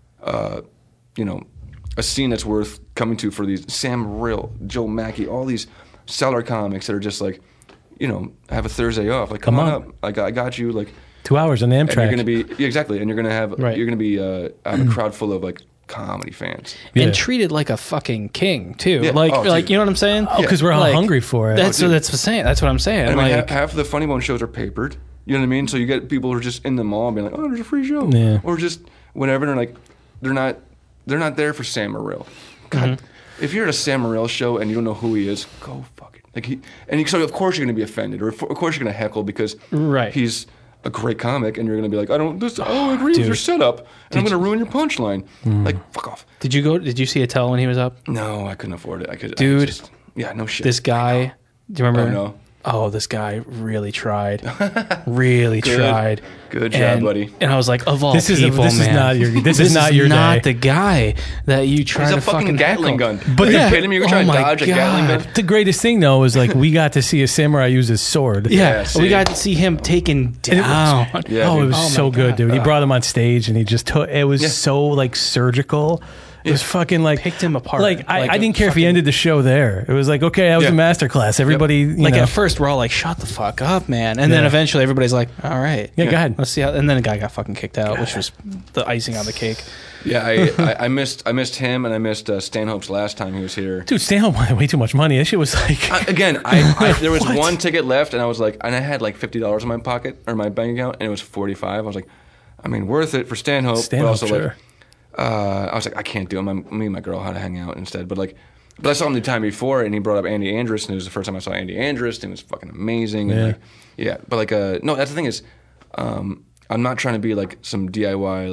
S3: a scene that's worth coming to for these Sam Rill, Joe Mackey, all these seller comics that are just like, have a Thursday off. Like, come on up. I got you. Like
S2: 2 hours on Amtrak.
S3: and you're gonna be exactly, and you're gonna have have a crowd full of like comedy fans.
S1: And treated like a fucking king too.
S3: Yeah.
S1: Like,
S3: Oh,
S1: like
S3: dude.
S1: you know what I'm saying?
S2: because we're all
S1: Like,
S2: hungry for it.
S1: That's what I'm saying.
S3: And I mean,
S1: Like,
S3: half of the Funny Bone shows are papered. You know what I mean? So you get people who are just in the mall being like, "Oh, there's a free show," or just whatever. And they're like, they're not there for Sam Morril. God, if you're at a Sam Morril show and you don't know who he is, go fuck it. Like so of course you're gonna be offended, or of course you're gonna heckle because he's a great comic, and you're gonna be like, I don't agree with your setup, and I'm gonna ruin your punchline. Like, fuck off.
S1: did you see Attell when he was up?
S3: No, I couldn't afford it.
S1: Dude,
S3: no shit.
S1: This guy, do you remember?
S3: Oh, no.
S1: Oh, this guy really tried. Really tried.
S3: Good job, buddy.
S1: And I was like, of all
S2: This is
S1: people,
S2: this is
S1: man.
S2: not your this is not your
S1: not
S2: day.
S1: the guy that you try
S3: He's
S1: to
S3: a fucking Gatling
S1: heckle.
S3: gun.
S2: But
S3: Are you
S2: yeah.
S3: kidding me? You're trying to
S1: Oh my
S3: dodge a Gatling
S1: God.
S3: gun?
S2: The greatest thing though is like we got to see a samurai use his sword.
S1: Yeah,
S3: see.
S1: we got to see him taken down.
S3: Yeah,
S2: Oh,
S3: dude.
S2: it was
S1: Oh my
S2: so good,
S1: God.
S2: dude. He brought him on stage and he just took. It was so like surgical. It was fucking like
S1: Picked him apart.
S2: Like
S1: Like
S2: I
S1: a
S2: didn't care if he
S1: fucking-
S2: ended the show there. It was like okay, that was a master class. Everybody, you
S1: Like
S2: know.
S1: at first, we're all like, "Shut the fuck up, man!" And then eventually, everybody's like, "All right,
S2: Yeah, go ahead.
S1: let's see how." And then the guy got fucking kicked out, which was the icing on the cake.
S3: Yeah, I missed him, and I missed Stanhope's last time he was here.
S2: Dude, Stanhope wanted way too much money. That shit was like
S3: Again, there was one ticket left, and I was like, and I had like $50 in my pocket or my bank account, and it was 45. I was like, I mean, worth it for Stanhope, but also
S2: sure.
S3: like, I was like, I can't do it. Me and my girl had to hang out instead, but I saw him the time before, and he brought up Andy Andrus, and it was the first time I saw Andy Andrus, and it was fucking amazing. And no, that's the thing is, I'm not trying to be like some DIY like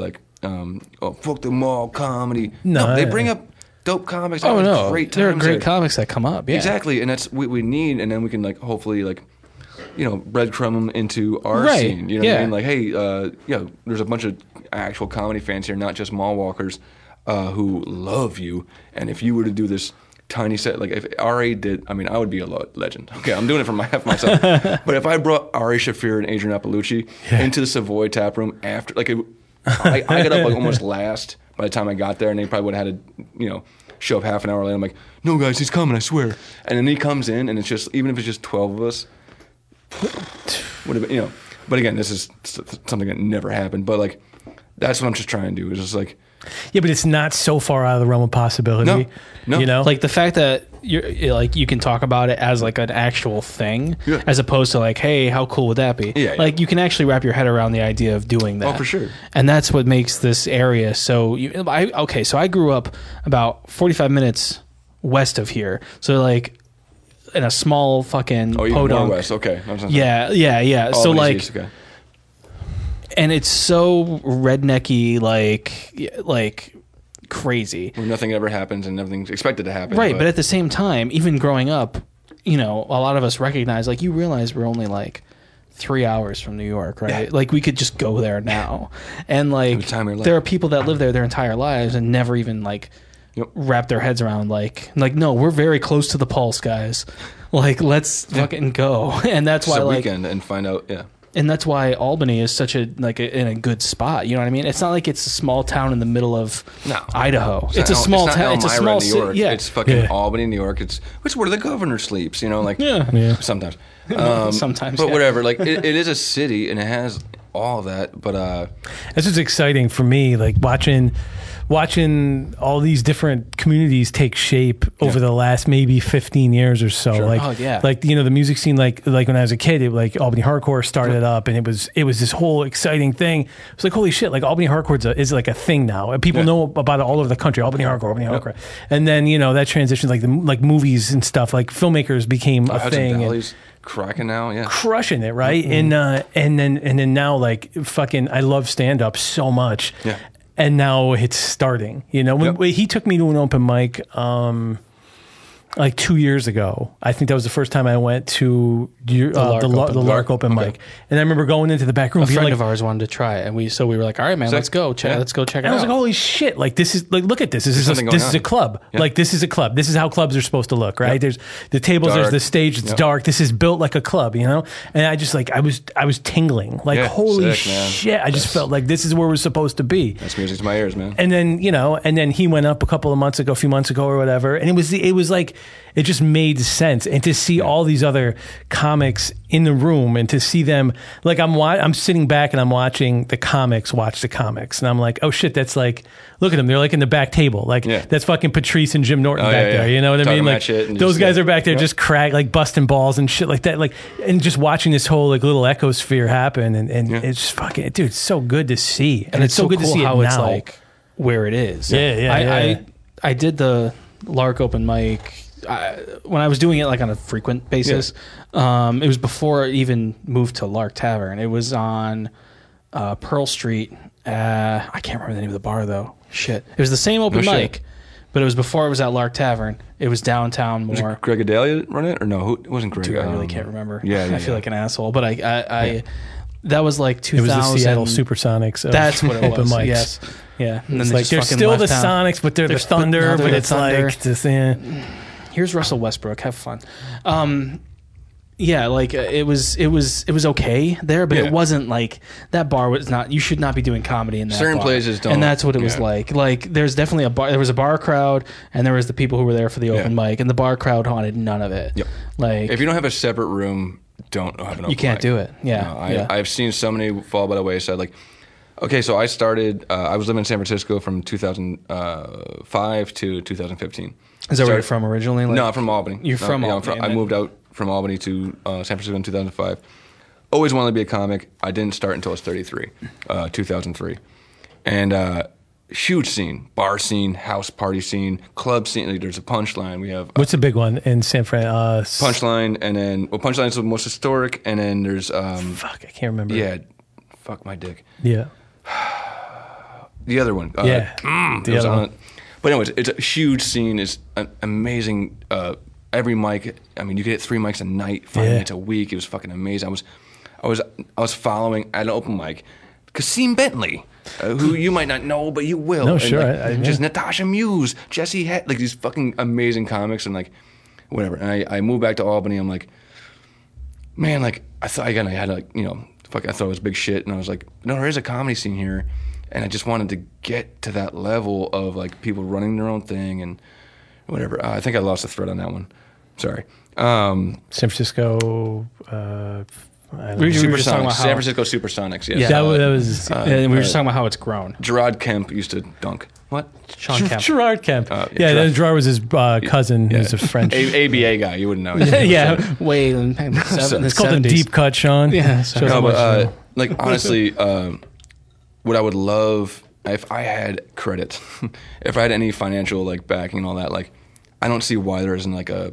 S3: fuck the mall comedy.
S2: No,
S3: they
S2: yeah.
S3: bring up dope comics.
S1: Oh no,
S3: great
S1: there are
S3: times
S1: great
S3: there.
S1: comics that come up. Yeah,
S3: Exactly, and that's what we need, and then we can like hopefully like, breadcrumb them into our
S1: Right,
S3: scene. You know what
S1: yeah.
S3: I mean? Like, hey, there's a bunch of actual comedy fans here, not just mall walkers, who love you. And if you were to do this tiny set, like if RA did, I mean, I would be a legend. Okay, I'm doing it for myself. But if I brought Ari Shafir and Adrian Appalucci into the Savoy tap room after, like, I got up like almost last by the time I got there, and they probably would have had to, show up half an hour later. I'm like, no, guys, he's coming, I swear. And then he comes in, and it's just, even if it's just 12 of us, would have been, But again, this is something that never happened. But like, that's what I'm just trying to do. Is just like,
S2: Yeah, but it's not so far out of the realm of possibility.
S3: No.
S2: Like
S1: the fact that you can talk about it as like an actual thing,
S3: Yeah.
S1: as opposed to like, hey, how cool would that be?
S3: Yeah.
S1: Like you can actually wrap your head around the idea of doing that.
S3: Oh, for sure.
S1: And that's what makes this area so. So I grew up about 45 minutes west of here. So like in a small fucking
S3: oh, even more
S1: podunk.
S3: west. Okay.
S1: Yeah.
S3: Oh,
S1: So
S3: but
S1: like.
S3: east, okay.
S1: And it's so rednecky, like crazy.
S3: Where nothing ever happens and nothing's expected to happen.
S1: Right, but at the same time, even growing up, a lot of us recognize, like, you realize we're only like 3 hours from New York, right?
S3: Yeah.
S1: Like, we could just go there now. And like,
S3: the time of your life.
S1: there are people that live there their entire lives and never even like
S3: Yep.
S1: wrap their heads around like, no, we're very close to the pulse, guys. Like, let's fucking go. And that's why,
S3: It's a
S1: like,
S3: weekend and find out. Yeah.
S1: and that's why Albany is such in a good spot. You know what I mean? It's not like it's a small town in the middle of Idaho. It's a small town. It's a small
S3: New York.
S1: city. Yeah,
S3: It's fucking
S2: Yeah.
S3: Albany, New York. It's where the governor sleeps. Like
S1: Yeah.
S3: sometimes.
S1: Sometimes,
S3: but
S1: yeah.
S3: whatever. Like it is a city and it has all that. But
S2: that's what's exciting for me, like watching all these different communities take shape over the last maybe 15 years or so.
S3: Sure.
S2: Like,
S1: Oh, yeah.
S2: like the music scene, like when I was a kid, like Albany Hardcore started up, and it was this whole exciting thing. It was like, holy shit! Like Albany Hardcore is like a thing now, and people know about it all over the country. Albany Hardcore. And then that transition, like movies and stuff, like filmmakers became a
S3: Hudson
S2: thing. and
S3: Valley's cracking now. Yeah.
S2: crushing it, right? And then now, like, fucking, I love stand up so much.
S3: Yeah.
S2: And now it's starting. When he took me to an open mic like 2 years ago. I think that was the first time I went to the Lark open mic. And I remember going into the back room.
S1: A
S2: being
S1: friend
S2: like,
S1: of ours wanted to try it, and we were like, all right, man, let's go. Let's go check it
S2: and I was
S1: out.
S2: like, holy shit! Like, this is like, look at this. This is
S3: something
S2: this
S3: going
S2: is a
S3: on.
S2: club.
S3: Yeah.
S2: Like, this is a club. This is how clubs are supposed to look, right? There's the tables.
S3: Dark.
S2: There's the stage. It's dark. This is built like a club, And I just like I was tingling. Like,
S3: Yeah,
S2: holy
S3: sick, man.
S2: shit! I just felt like this is where we're supposed to be.
S3: That's music to my ears, man.
S2: And then and then he went up a few months ago or whatever, and it was like it just made sense. And to see all these other comics in the room, and to see them, like, I'm sitting back and I'm watching the comics watch the comics, and I'm like, oh shit, that's like, look at them, they're like in the back table, like that's fucking Patrice and Jim Norton back there. You know what I
S3: Talking
S2: mean?
S3: about
S2: Like,
S3: shit and
S2: those
S3: just,
S2: guys are back there just like busting balls and shit like that, like, and just watching this whole like little echosphere happen, and it's just fucking, dude, it's so good to see, and it's so good
S1: cool
S2: to see
S1: how
S2: it
S1: it's
S2: now.
S1: like where it is. I did the Lark open mic when I was doing it like on a frequent basis. It was before it even moved to Lark Tavern. It was on Pearl Street. I can't remember the name of the bar though. Shit, it was the same open mic, but it was before it was at Lark Tavern. It was downtown more.
S3: Was Greg Adalia run it or no? It wasn't Greg.
S1: Dude, I really can't remember.
S3: Yeah,
S1: I feel like an asshole, but I that was like 2000.
S2: It was the Seattle Supersonics.
S1: That's what it
S2: open
S1: was.
S2: mics.
S1: Yes. Yeah. And
S2: It's
S1: then
S2: like they're still the Sonics, but they're the Thunder. But it's like just,
S1: here's Russell Westbrook. Have fun. Yeah, like it was okay there, but it wasn't like that bar was not. You should not be doing comedy in that.
S3: Certain
S1: bar.
S3: places don't.
S1: and that's what it was like. Like there's definitely a bar. There was a bar crowd, and there was the people who were there for the open mic, and the bar crowd wanted none of it.
S3: Yep.
S1: Like
S3: if you don't have a separate room, don't have an open
S1: you can't
S3: mic.
S1: do it. Yeah,
S3: No, I've seen so many fall by the wayside. Like, okay, so I started. I was living in San Francisco from 2005 to 2015.
S1: Is that where you're from originally? Like,
S3: No, I'm from Albany.
S1: You're from
S3: Yeah,
S1: Albany.
S3: I moved out from Albany to San Francisco in 2005. Always wanted to be a comic. I didn't start until I was 33, 2003. And huge scene, bar scene, house party scene, club scene. Like, there's a Punchline. We have
S2: what's the big one in San Fran?
S3: Punchline, and then Punchline is the most historic, and then there's
S2: fuck, I can't remember.
S3: yeah, fuck my dick.
S2: Yeah.
S3: The other one.
S2: Yeah.
S3: It
S2: The
S3: was
S2: other
S3: on
S2: one.
S3: it. But anyways, it's a huge scene. It's an amazing. Every mic. I mean, you could hit 3 mics a night, 5 nights a week. It was fucking amazing. I was following at an open mic, Kasim Bentley, who you might not know, but you will.
S2: No,
S3: and
S2: sure.
S3: Like, just Natasha Muse, Jesse Head, like these fucking amazing comics, and like whatever. And I moved back to Albany. I'm like, man, like I thought again. I had like I thought it was big shit, and I was like, no, there is a comedy scene here, and I just wanted to get to that level of like people running their own thing and whatever. I think I lost the thread on that one. Sorry.
S2: San Francisco. I don't know.
S1: We were just talking about
S3: San
S1: how,
S3: Francisco Supersonics. Yes.
S1: Yeah.
S2: That was
S1: and we were just talking about how it's grown.
S3: Gerard Kemp used to dunk. What?
S1: Sean Kemp.
S2: Gerard Kemp.
S3: Gerard.
S2: Gerard was his cousin. Who's a French.
S3: ABA guy. You wouldn't know.
S1: Yeah, way in the
S2: It's called
S1: 70s.
S2: a deep cut, Sean.
S1: Yeah,
S2: Shows
S3: No,
S2: how much you
S3: but
S2: know.
S3: like honestly, what I would love if I had credit, if I had any financial like backing and all that, like I don't see why there isn't like a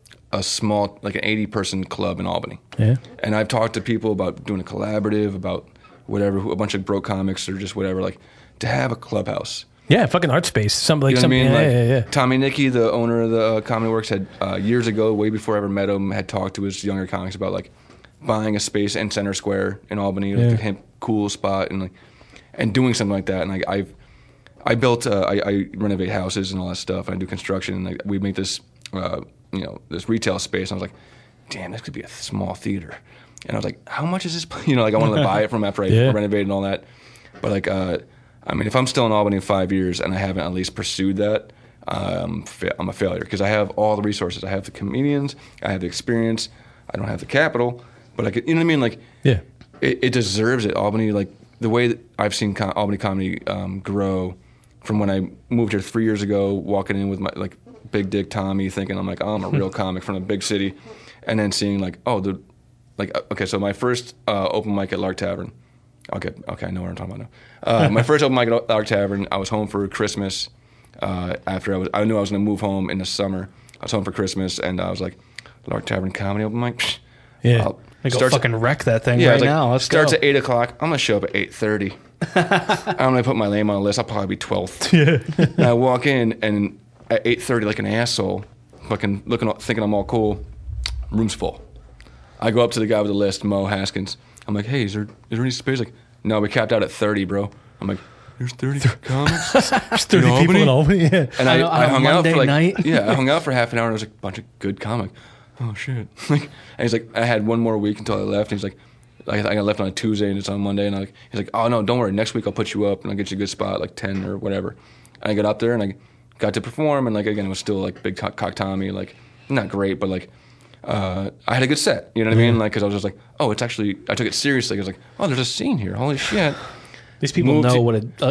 S3: small, like an 80-person club in Albany.
S2: Yeah.
S3: And I've talked to people about doing a collaborative, about whatever, a bunch of broke comics or just whatever, like to have a clubhouse.
S2: Yeah, fucking art space. Something like
S3: You know
S2: something.
S3: what I mean?
S2: Yeah,
S3: Like
S2: yeah.
S3: Tommy Nicky, the owner of the Comedy Works, had years ago, way before I ever met him, had talked to his younger comics about like buying a space in Center Square in Albany, like a hip, cool spot, and like and doing something like that. And like I built, I renovate houses and all that stuff. I do construction, and like we make this, this retail space. And I was like, damn, this could be a small theater. And I was like, how much is this? Like I wanted to buy it from after I renovated and all that. But like, I mean, if I'm still in Albany in 5 years and I haven't at least pursued that, I'm a failure because I have all the resources. I have the comedians, I have the experience. I don't have the capital, but I could, you know what I mean? Like,
S2: Yeah.
S3: it deserves it. Albany, like the way that I've seen Albany comedy grow from when I moved here 3 years ago, walking in with my like big dick Tommy, thinking I'm like, oh, I'm a real comic from a big city, and then seeing like, oh, okay, so my first open mic at Lark Tavern. Okay, I know what I'm talking about now. My first open mic at Lark Tavern, I was home for Christmas. After I knew I was going to move home in the summer. I was home for Christmas, and I was like, Lark Tavern comedy open mic. Psh,
S2: Yeah.
S1: I go fucking wreck that thing
S3: I
S1: right
S3: was like,
S1: now. Let's
S3: starts
S1: go.
S3: at 8 o'clock. I'm gonna show up at 8:30. I'm gonna put my name on a list. I'll probably be 12th. Yeah. And I walk in, and at 8:30, like an asshole, fucking thinking I'm all cool. Room's full. I go up to the guy with the list, Mo Haskins. I'm like, hey, is there any space? Like, no, we capped out at 30, bro. I'm like, there's 30 comics.
S2: There's 30 people in Albany. Yeah.
S3: And I hung out for like
S1: night?
S3: I hung out for half an hour. And it was like a bunch of good comic. Oh shit! Like, and he's like, I had one more week until I left. And he's like, I got left on a Tuesday and it's on Monday. And he's like, oh no, don't worry. Next week I'll put you up and I'll get you a good spot, like 10 or whatever. And I got up there and I got to perform. And like again, it was still like big cock Tommy, like not great, but like I had a good set. You know what I mean? Like, because I was just like, oh, it's actually. I took it seriously. I was like, oh, there's a scene here. Holy shit!
S1: These people know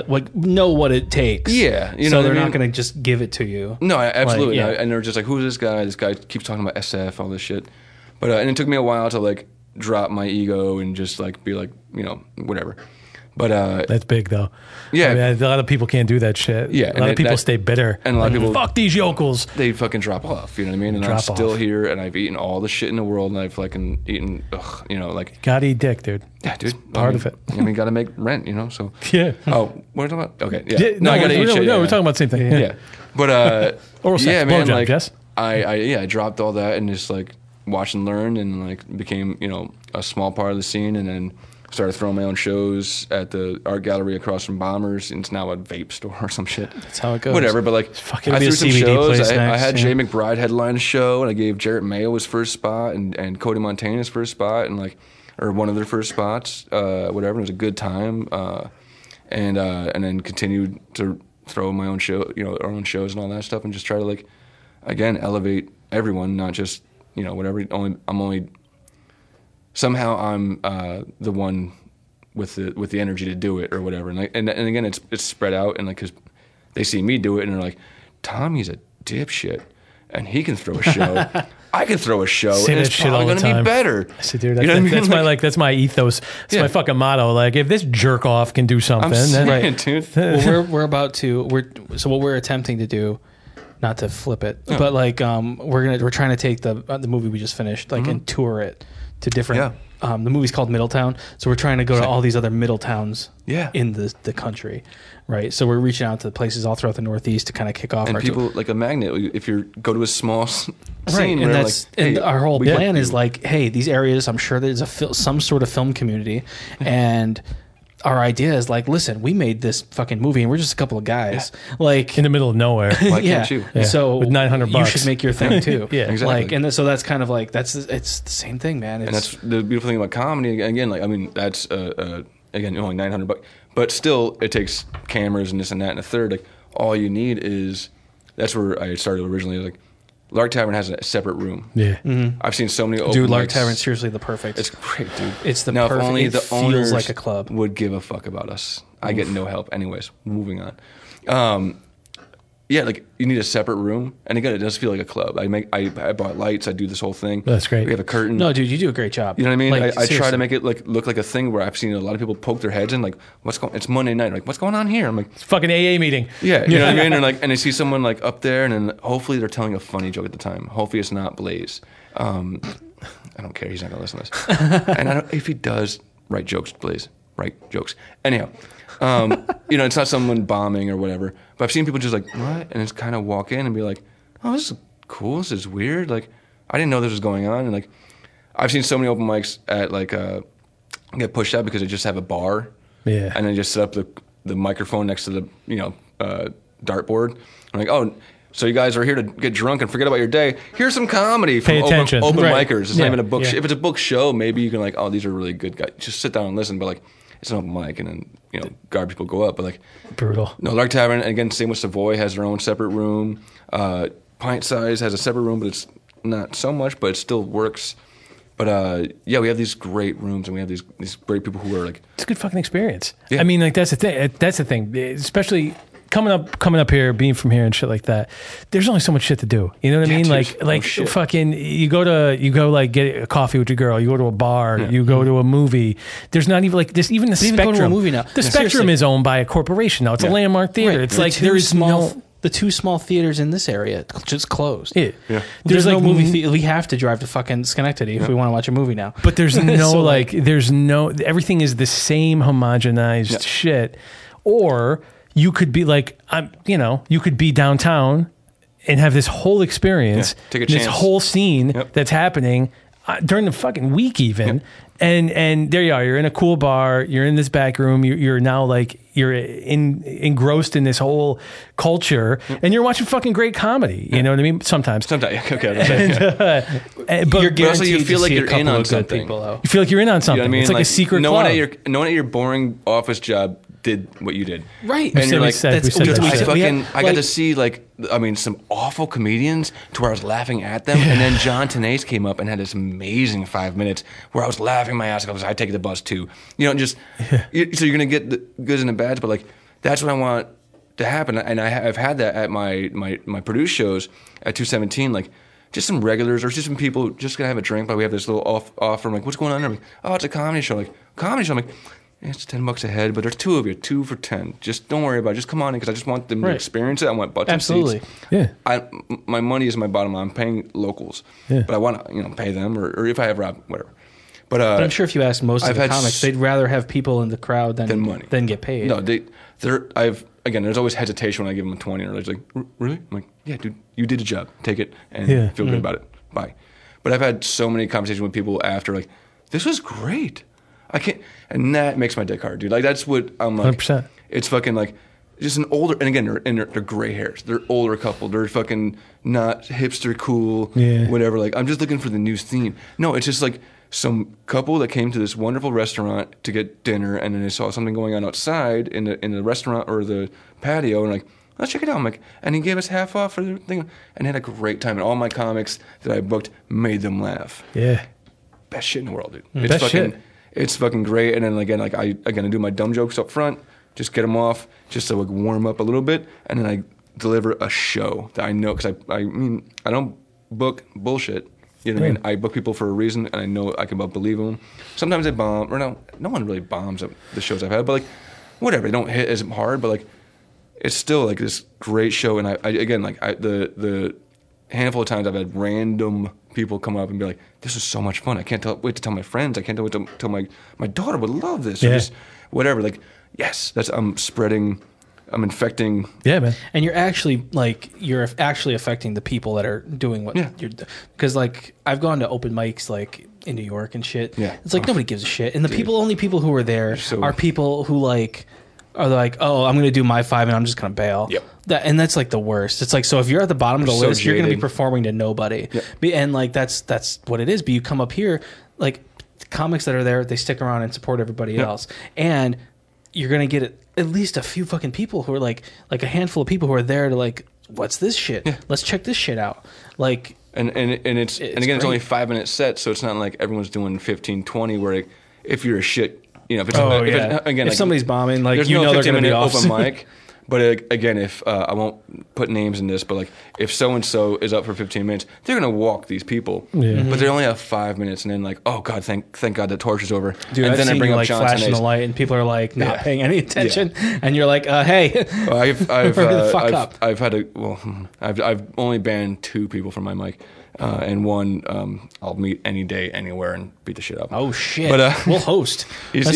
S1: what it takes.
S3: Yeah, you know
S1: so
S3: what
S1: they're
S3: I mean?
S1: not going to just give it to you.
S3: No, absolutely.
S1: Like, yeah.
S3: And they're just like, who's this guy? This guy keeps talking about SF, all this shit. But and it took me a while to like drop my ego and just like be like, whatever. But
S2: That's big though.
S3: Yeah.
S2: I mean, a lot of people can't do that shit.
S3: Yeah,
S2: A lot of people
S3: that-
S2: stay bitter.
S3: and a lot of
S2: Like,
S3: people-
S2: fuck these yokels.
S3: they fucking drop off. You know what I mean? And I'm
S2: Drop
S3: still
S2: off.
S3: here, and I've eaten all the shit in the world, and I've fucking eaten, like
S2: Gotta eat dick, dude.
S3: yeah, dude.
S2: part of it.
S3: I mean, got to make rent, So
S2: Yeah.
S3: Oh, what are we talking about? Okay, yeah.
S2: No,
S3: I got to eat
S2: no,
S3: shit.
S2: no,
S3: yeah.
S2: we're talking about the same thing.
S3: Yeah, but
S2: Oral sex,
S3: yeah, man,
S2: blowjob,
S3: like
S2: yes?
S3: I dropped all that and just like watched and learned and like became a small part of the scene, and then started throwing my own shows at the art gallery across from Bombers, and it's now a vape store or some shit.
S1: That's how it goes.
S3: Whatever, but like
S2: fucking
S3: I
S2: be a
S3: threw some
S2: CBD
S3: shows.
S2: place
S3: I
S2: next,
S3: had
S2: yeah.
S3: Jay McBride headline a show, and I gave Jarrett Mayo his first spot, and Cody Montana his first spot, and or one of their first spots, whatever. It was a good time, and then continued to throw my own show, our own shows and all that stuff, and just try to like, again, elevate everyone, not just whatever. Somehow I'm the one with the energy to do it or whatever, and again it's spread out, and like because they see me do it and they're like, Tommy's a dipshit and he can throw a show. I can throw a show
S2: Say
S3: and
S2: that
S3: it's
S2: shit
S3: probably
S2: all the
S3: going to be
S2: time.
S3: better.
S2: I said, dude,
S3: You know what I mean?
S2: that's my that's my ethos. It's
S3: Yeah.
S2: my fucking motto. Like, if this jerk off can do something,
S3: I'm
S2: then
S3: saying, dude.
S1: Well, we're about to so what we're attempting to do, not to flip it, but like we're trying to take the movie we just finished, like and tour it to different. The movie's called Middletown, so we're trying to go to all these other middle towns in the country, right? So we're reaching out to places all throughout the Northeast to kind of kick off.
S3: And
S1: our
S3: people like a magnet. If you go to a small scene,
S1: and that's
S3: like, hey,
S1: and our whole plan is like, hey, these areas, I'm sure there's some sort of film community, and our idea is like, listen, we made this fucking movie and we're just a couple of guys, like
S2: in the middle of nowhere.
S3: Why can't you?
S1: So
S2: with $900,
S1: you should make your thing too.
S3: Exactly.
S1: Like, and so that's kind of like it's the same thing, man.
S3: And that's the beautiful thing about comedy. Again, like I mean, that's again only $900, but still, it takes cameras and this and that and a third. Like all you need is that's where I started originally. Like Lark Tavern has a separate room.
S2: Yeah,
S3: I've seen so many open
S1: dude. Lark
S3: mics.
S1: Tavern's seriously the perfect.
S3: It's great, dude.
S1: It's the
S3: now,
S1: perfect.
S3: If only
S1: it
S3: the
S1: feels
S3: owners
S1: like a club.
S3: would give a fuck about us. I get no help. Anyways, moving on. Yeah, like you need a separate room, and again, it does feel like a club. I bought lights. I do this whole thing.
S2: That's great.
S3: We have a curtain.
S1: No, dude, you do a great job.
S3: You know what I mean?
S1: Like,
S3: I try to make it like look like a thing where I've seen a lot of people poke their heads in, like, what's going? It's Monday night. Like, what's going on here? I'm like,
S2: it's a fucking AA meeting.
S3: yeah, you know what I mean? And like, and I see someone like up there, and then hopefully they're telling a funny joke at the time. Hopefully it's not Blaze. I don't care. He's not gonna listen to this. And if he does, write jokes, Blaze. Write jokes. Anyhow. You know, it's not someone bombing or whatever, but I've seen people just like, what? And it's kind of walk in and be like, oh, this is cool. This is weird. Like, I didn't know this was going on. And like, I've seen so many open mics at like, get pushed out because they just have a bar.
S2: Yeah.
S3: And then just set up the microphone next to the, you know, dartboard. I'm like, oh, so you guys are here to get drunk and forget about your day. Here's some comedy from
S2: Pay attention.
S3: open
S2: Right.
S3: micers. It's not even a book.
S2: Yeah.
S3: If it's a book show, maybe you can like, oh, these are really good guys. Just sit down and listen. But like, it's an open mic, and then you know, garbage people go up. But like,
S2: brutal.
S3: No, Lark Tavern, and again, same with Savoy, has their own separate room. Pint Size has a separate room, but it's not so much, but it still works. But yeah, we have these great rooms, and we have these great people who are like,
S2: It's a good fucking experience.
S3: Yeah.
S2: I mean, like that's the thing. That's the thing, especially coming up here, being from here and shit like that. There's only so much shit to do. You know what I mean?
S3: dude,
S2: Like
S3: shit.
S2: fucking, you go like get a coffee with your girl. You go to a bar. You go to a movie. There's not even like this. Even the
S1: even
S2: Spectrum.
S1: go to a movie now.
S2: The
S1: Yeah.
S2: Spectrum
S1: Seriously.
S2: is owned by a corporation now. It's a landmark theater.
S1: Right.
S2: It's
S1: The
S2: like
S1: two
S2: there's no.
S1: the two small theaters in this area just closed.
S2: Yeah.
S1: There's no
S2: like
S1: movie theater. We have to drive to fucking Schenectady if we want to watch a movie now.
S2: But there's no
S1: So,
S2: like, there's no, everything is the same homogenized shit. Or you could be like, you could be downtown and have this whole experience,
S3: Take a
S2: this
S3: chance.
S2: whole scene
S3: Yep.
S2: that's happening during the fucking week even. And there you are. You're in a cool bar. You're in this back room. You're now like you're engrossed in this whole culture, and you're watching fucking great comedy. You know what I mean? Sometimes.
S3: sometimes, okay,
S2: But
S1: You're
S3: But also you
S1: guaranteed
S3: feel
S1: to
S3: like
S1: see a
S3: you're in
S1: couple
S3: on
S1: of good
S3: something.
S1: people, though.
S2: you feel like you're in on
S3: You know
S2: something.
S3: what I mean?
S2: It's like a secret
S3: no
S2: club.
S3: one at your boring office job did what you did.
S1: Right.
S3: And you're like,
S2: we said
S1: that's-
S2: that
S1: we
S3: I
S2: shit.
S1: said-
S3: fucking,
S1: have,
S3: I got
S1: like-
S3: to see some awful comedians to where I was laughing at them, and then John Tenace came up and had this amazing 5 minutes where I was laughing my ass off. I take the bus too, you know, and just so you're gonna get the goods and the bads, but like that's what I want to happen, and I've had that at my produced shows at 217, like. Just some regulars or just some people just gonna have a drink, but we have this little offer. I'm like, what's going on there? I'm like, oh, it's a comedy show. Like, comedy show. I'm like, it's $10 a head, but there's two of you, 2 for 10. Just don't worry about it. Just come on in because I just want them to
S1: Right.
S3: experience it. I want butts
S1: Absolutely.
S3: and seats.
S2: Yeah.
S3: My money is my bottom line. I'm paying locals, but I want to pay them or if I have Rob, whatever. But
S1: I'm sure if you ask most of
S3: I've
S1: the
S3: had
S1: comics, they'd rather have people in the crowd than
S3: money.
S1: than get paid.
S3: No, there's always hesitation when I give them a 20 or they're like, really? I'm like, yeah, dude, you did a job. Take it and feel good about it. Bye. But I've had so many conversations with people after, like, this was great. I can't, and that makes my dick hard, dude. Like, that's what I'm like.
S2: 100%.
S3: It's fucking like, just an older, and again, they're gray hairs. They're older couple. They're fucking not hipster cool, whatever. Like, I'm just looking for the new theme. No, it's just like some couple that came to this wonderful restaurant to get dinner, and then they saw something going on outside in the restaurant or the patio, and like, let's check it out. I'm like, and he gave us half off for the thing, and had a great time. And all my comics that I booked made them laugh.
S2: Yeah.
S3: Best shit in the world, dude.
S2: Best
S3: fucking,
S2: shit.
S3: It's fucking great. And then again, like I do my dumb jokes up front, just get them off, just to like warm up a little bit, and then I deliver a show that I know because I mean I don't book bullshit. You know what I mean? I book people for a reason, and I know I can believe them. Sometimes they bomb, or no one really bombs at the shows I've had, but like whatever, they don't hit as hard, but like. It's still like this great show, and I again like the handful of times I've had random people come up and be like, "This is so much fun! I can't wait to tell my friends. I can't wait to tell my daughter would love this." Or just whatever. Like, yes, I'm spreading. I'm infecting.
S2: Yeah, man.
S1: And you're actually affecting the people that are doing what you're, because like I've gone to open mics like in New York and shit.
S3: Yeah.
S1: It's like nobody gives a shit. And the only people who are there are people who are like, oh, I'm going to do my 5 and I'm just going to bail.
S3: Yep.
S1: And that's like the worst. It's like, so if you're at the bottom of the list, you're going to be performing to nobody.
S3: Yep.
S1: And like, that's what it is. But you come up here, like comics that are there, they stick around and support everybody else. And you're going to get at least a few fucking people who are like a handful of people who are there to like, what's this shit? Yeah. Let's check this shit out. Like,
S3: and again, it's only 5 minute sets, so it's not like everyone's doing 15, 20 where if you're a shit,
S1: if somebody's bombing, like,
S3: there's
S1: you
S3: no
S1: know they're going to be off.
S3: open mic. But again, if I won't put names in this, but like if so and so is up for 15 minutes, they're gonna walk these people.
S2: Yeah. Mm-hmm.
S3: But they only have 5 minutes, and then like, oh god, thank God the torch is over.
S1: Dude,
S3: and
S1: I've
S3: then
S1: seen
S3: I bring
S1: you
S3: up
S1: like
S3: Johnson
S1: flashing the light, and people are like not paying any attention, and you're like, hey,
S3: I've only banned 2 people from my mic. And one, I'll meet any day, anywhere, and beat the shit up.
S1: Oh shit!
S3: But
S1: we'll host.
S3: He's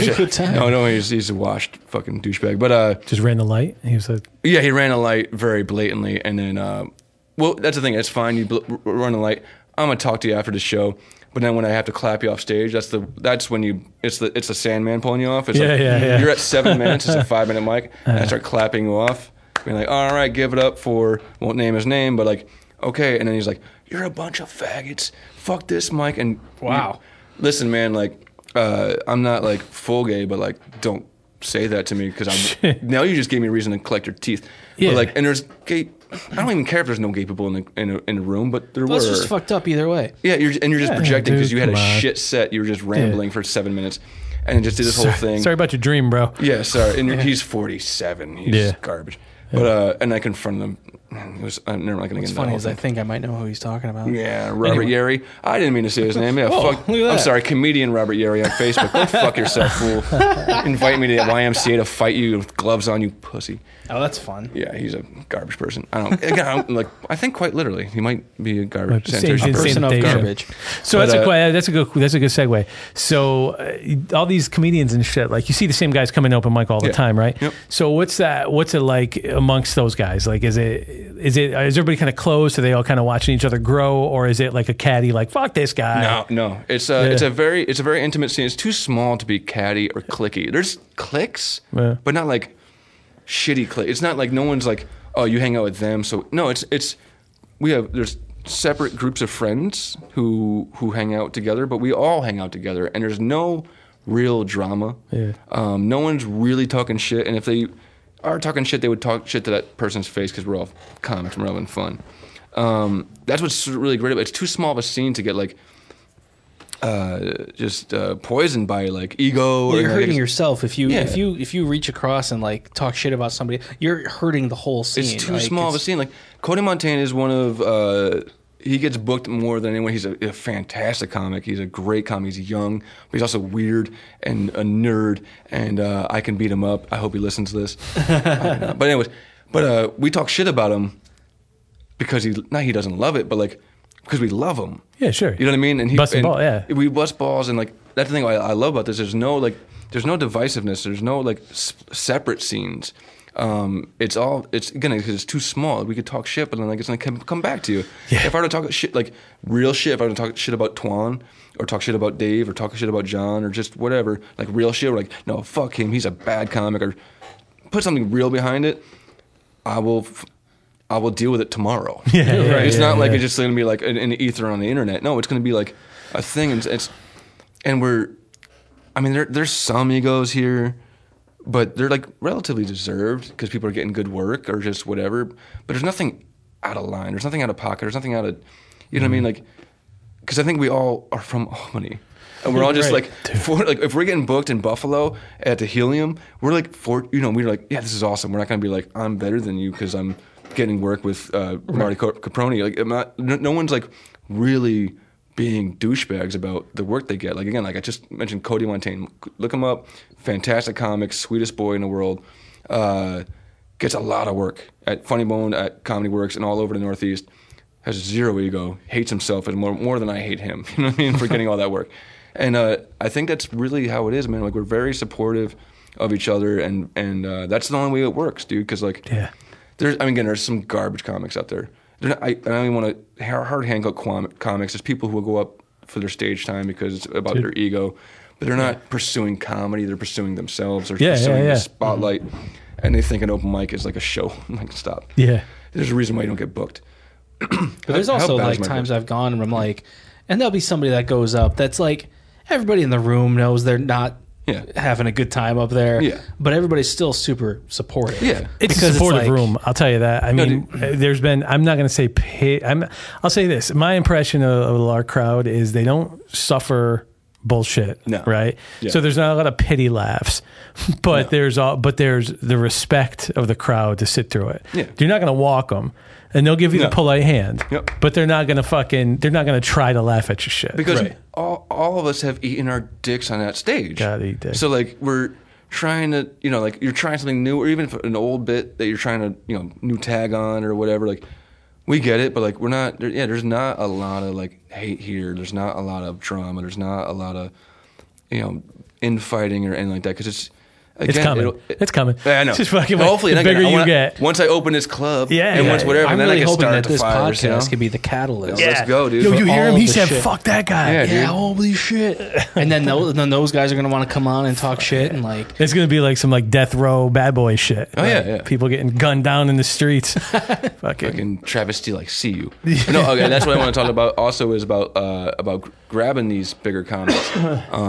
S3: a washed fucking douchebag. But
S2: just ran the light. He was like,
S3: he ran a light very blatantly, and then well, that's the thing. It's fine. You run a light. I'm gonna talk to you after the show. But then when I have to clap you off stage, that's when it's the Sandman pulling you off. It's you're at 7 minutes. It's a 5 minute mic, and I start clapping you off, being like, all right, give it up for, won't name his name, but like, okay, and then he's like, you're a bunch of faggots. Fuck this, Mike. And
S1: wow.
S3: Listen, man, like, I'm not like full gay, but like, don't say that to me because now you just gave me a reason to collect your teeth.
S2: Yeah.
S3: But like, and there's gay. I don't even care if there's no gay people in a room, but there were.
S1: That's just fucked up either way.
S3: Yeah, you're just projecting because you had a
S2: on.
S3: shit set. You were just rambling for 7 minutes, and just did this whole thing.
S2: Sorry about your dream, bro.
S3: Yeah, sorry. And he's 47. He's garbage. But and I confronted him. It was never not going to get
S1: What's
S3: into
S1: funny
S3: that
S1: is I think I might know who he's talking about.
S3: Yeah, Robert Yeri. I didn't mean to say his name. Yeah,
S1: Whoa,
S3: fuck.
S1: look at that.
S3: I'm sorry, comedian Robert Yeri on Facebook. Go fuck yourself, fool. Invite me to the YMCA to fight you with gloves on, you pussy.
S1: Oh, that's fun.
S3: Yeah, he's a garbage person. I think quite literally, he might be a garbage sanitation
S1: person of garbage.
S2: So that's a good segue. So all these comedians and shit, like you see the same guys coming to open mic all the time, right?
S3: Yep.
S2: So what's it like amongst those guys? Like, is everybody kind of close? Are they all kind of watching each other grow, or is it like a catty, like fuck this guy?
S3: No. It's a very intimate scene. It's too small to be catty or clicky. There's cliques, but not like shitty clique. It's not like no one's like, oh, you hang out with them. So no, there's separate groups of friends who hang out together, but we all hang out together, and there's no real drama.
S2: Yeah.
S3: No one's really talking shit, and if they are talking shit, they would talk shit to that person's face because we're all comics and we're having fun. That's what's really great about it. It's too small of a scene to get like poisoned by like ego.
S1: Well, you're hurting yourself if you reach across and like talk shit about somebody. You're hurting the whole scene.
S3: It's too small of a scene. Like Cody Montana is one of he gets booked more than anyone. He's a fantastic comic. He's a great comic. He's young, but he's also weird and a nerd. And I can beat him up. I hope he listens to this. But anyways, we talk shit about him because he doesn't love it, but like because we love him.
S2: Yeah, sure.
S3: You know what I mean? And
S2: busting balls, yeah.
S3: We bust balls, and like that's the thing I love about this. There's no divisiveness. There's no like separate scenes. It's again because it's too small. We could talk shit, but then like it's gonna come back to you.
S2: Yeah.
S3: If I were to talk shit, like real shit, if I were to talk shit about Twan, or talk shit about Dave, or talk shit about John, or just whatever, like real shit, or like no, fuck him, he's a bad comic, or put something real behind it, I will deal with it tomorrow.
S2: Yeah, right,
S3: it's not like it's just going to be like an ether on the internet. No, it's going to be like a thing, and there's some egos here, but they're like relatively deserved because people are getting good work or just whatever. But there's nothing out of line. There's nothing out of pocket. There's nothing out of, you know what I mean? Like, because I think we all are from Albany. And we're all just like if we're getting booked in Buffalo at the Helium, we're like, we're like, yeah, this is awesome. We're not going to be like, I'm better than you because I'm getting work with Marty Caproni. Like, no one's like really being douchebags about the work they get. Like again, like I just mentioned Cody Montaigne. Look him up. Fantastic comic, sweetest boy in the world. Gets a lot of work at Funny Bone, at Comedy Works, and all over the Northeast. has zero ego, hates himself and more than I hate him. You know what I mean? For getting all that work. And I think that's really how it is, man. Like, we're very supportive of each other, and that's the only way it works, dude. Because like, there's some garbage comics out there. I don't even want to hard handle comics. There's people who will go up for their stage time because it's about their ego, but they're not pursuing comedy. They're pursuing themselves. They're pursuing the spotlight, and they think an open mic is like a show. I'm like, stop.
S2: Yeah.
S3: There's a reason why you don't get booked.
S1: But there's also like times I've gone and I'm like, and there'll be somebody that goes up that's like, everybody in the room knows they're not having a good time up there, but everybody's still super supportive.
S3: Yeah,
S2: it's a supportive room. I'll tell you that. I mean, there's been. I'm not going to say. I'll say this. My impression of our crowd is they don't suffer bullshit.
S3: No.
S2: Right.
S3: Yeah.
S2: So there's not a lot of pity laughs, but there's the respect of the crowd to sit through it.
S3: Yeah.
S2: You're not going to walk them. And they'll give you the polite hand, but they're not gonna try to laugh at your shit.
S3: Because all of us have eaten our dicks on that stage.
S2: Gotta eat dick.
S3: So like, we're trying to, like, you're trying something new, or even if an old bit that you're trying to, new tag on or whatever. Like, we get it, but like, we're not. There's not a lot of like hate here. There's not a lot of drama. There's not a lot of, infighting or anything like that. Because it's
S2: coming. It's coming.
S3: Yeah, I know.
S2: Just fucking
S3: hopefully,
S2: the bigger you get.
S3: Once I open this club,
S2: and
S3: once whatever,
S1: I'm
S3: then
S1: really
S3: I can
S1: hoping
S3: start
S1: that this
S3: fires,
S1: podcast can be the catalyst.
S3: Yeah. Let's go, dude.
S2: Yo, you hear him? He said,
S1: shit.
S2: "Fuck that guy."
S3: Yeah,
S1: holy shit. And then those guys are gonna want to come on and talk shit and like.
S2: It's gonna be like some like death row bad boy shit.
S3: Oh yeah.
S2: People getting gunned down in the streets.
S3: Fucking Travis Steele, like, see you. No, okay, that's what I want to talk about. Also, is about grabbing these bigger comics.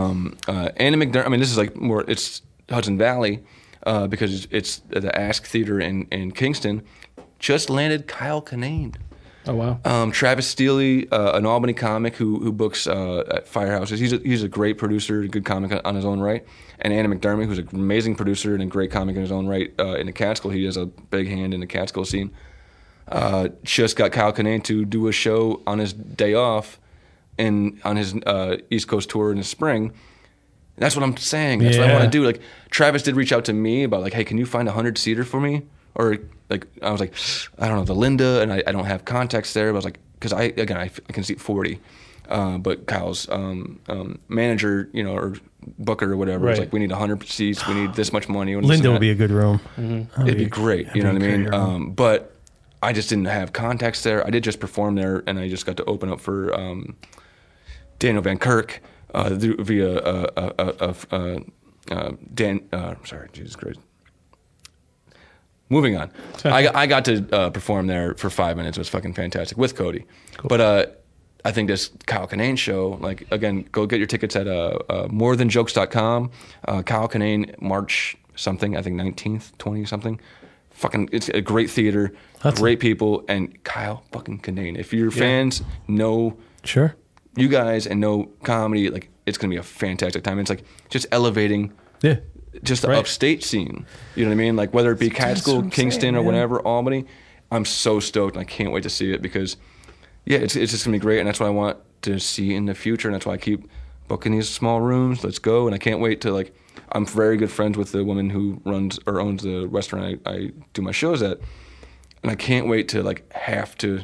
S3: Andy McDermott. I mean, this is like more. It's Hudson Valley. Because it's the Ask Theater in Kingston, just landed Kyle Kinane.
S1: Oh wow!
S3: Travis Steele, an Albany comic who books at Firehouses. He's a great producer, a good comic on his own right. And Anna McDermott, who's an amazing producer and a great comic in his own right. In the Catskill, he has a big hand in the Catskill scene. Just got Kyle Kinane to do a show on his day off, on his East Coast tour in the spring. That's what I'm saying. That's what I want to do. Like, Travis did reach out to me about like, hey, can you find 100-seater for me? Or like, I was like, I don't know, the Linda, and I don't have contacts there. But I was like, because I can seat 40. But Kyle's manager, or booker or whatever, was like, we need 100 seats. We need this much money.
S2: Linda would be a good room.
S1: Mm-hmm.
S3: It'd be great. You know what I mean? But I just didn't have contacts there. I did just perform there, and I just got to open up for Daniel Van Kirk. Via sorry, Jesus Christ. Moving on. I got to perform there for 5 minutes. It was fucking fantastic with Cody. Cool. But I think this Kyle Kinane show, like, again, go get your tickets at morethanjokes.com. Kyle Kinane, March something, I think 19th, 20 something. Fucking, it's a great theater, great people, and Kyle fucking Kinane. If your fans know...
S2: Sure.
S3: You guys and know comedy, like, it's going to be a fantastic time. It's like just elevating just the upstate scene. You know what I mean? Like, whether it be Catskill, Kingston, or whatever, Albany, I'm so stoked and I can't wait to see it because, it's just going to be great. And that's what I want to see in the future. And that's why I keep booking these small rooms. Let's go. And I can't wait to, like, I'm very good friends with the woman who runs or owns the restaurant I do my shows at. And I can't wait to, like, have to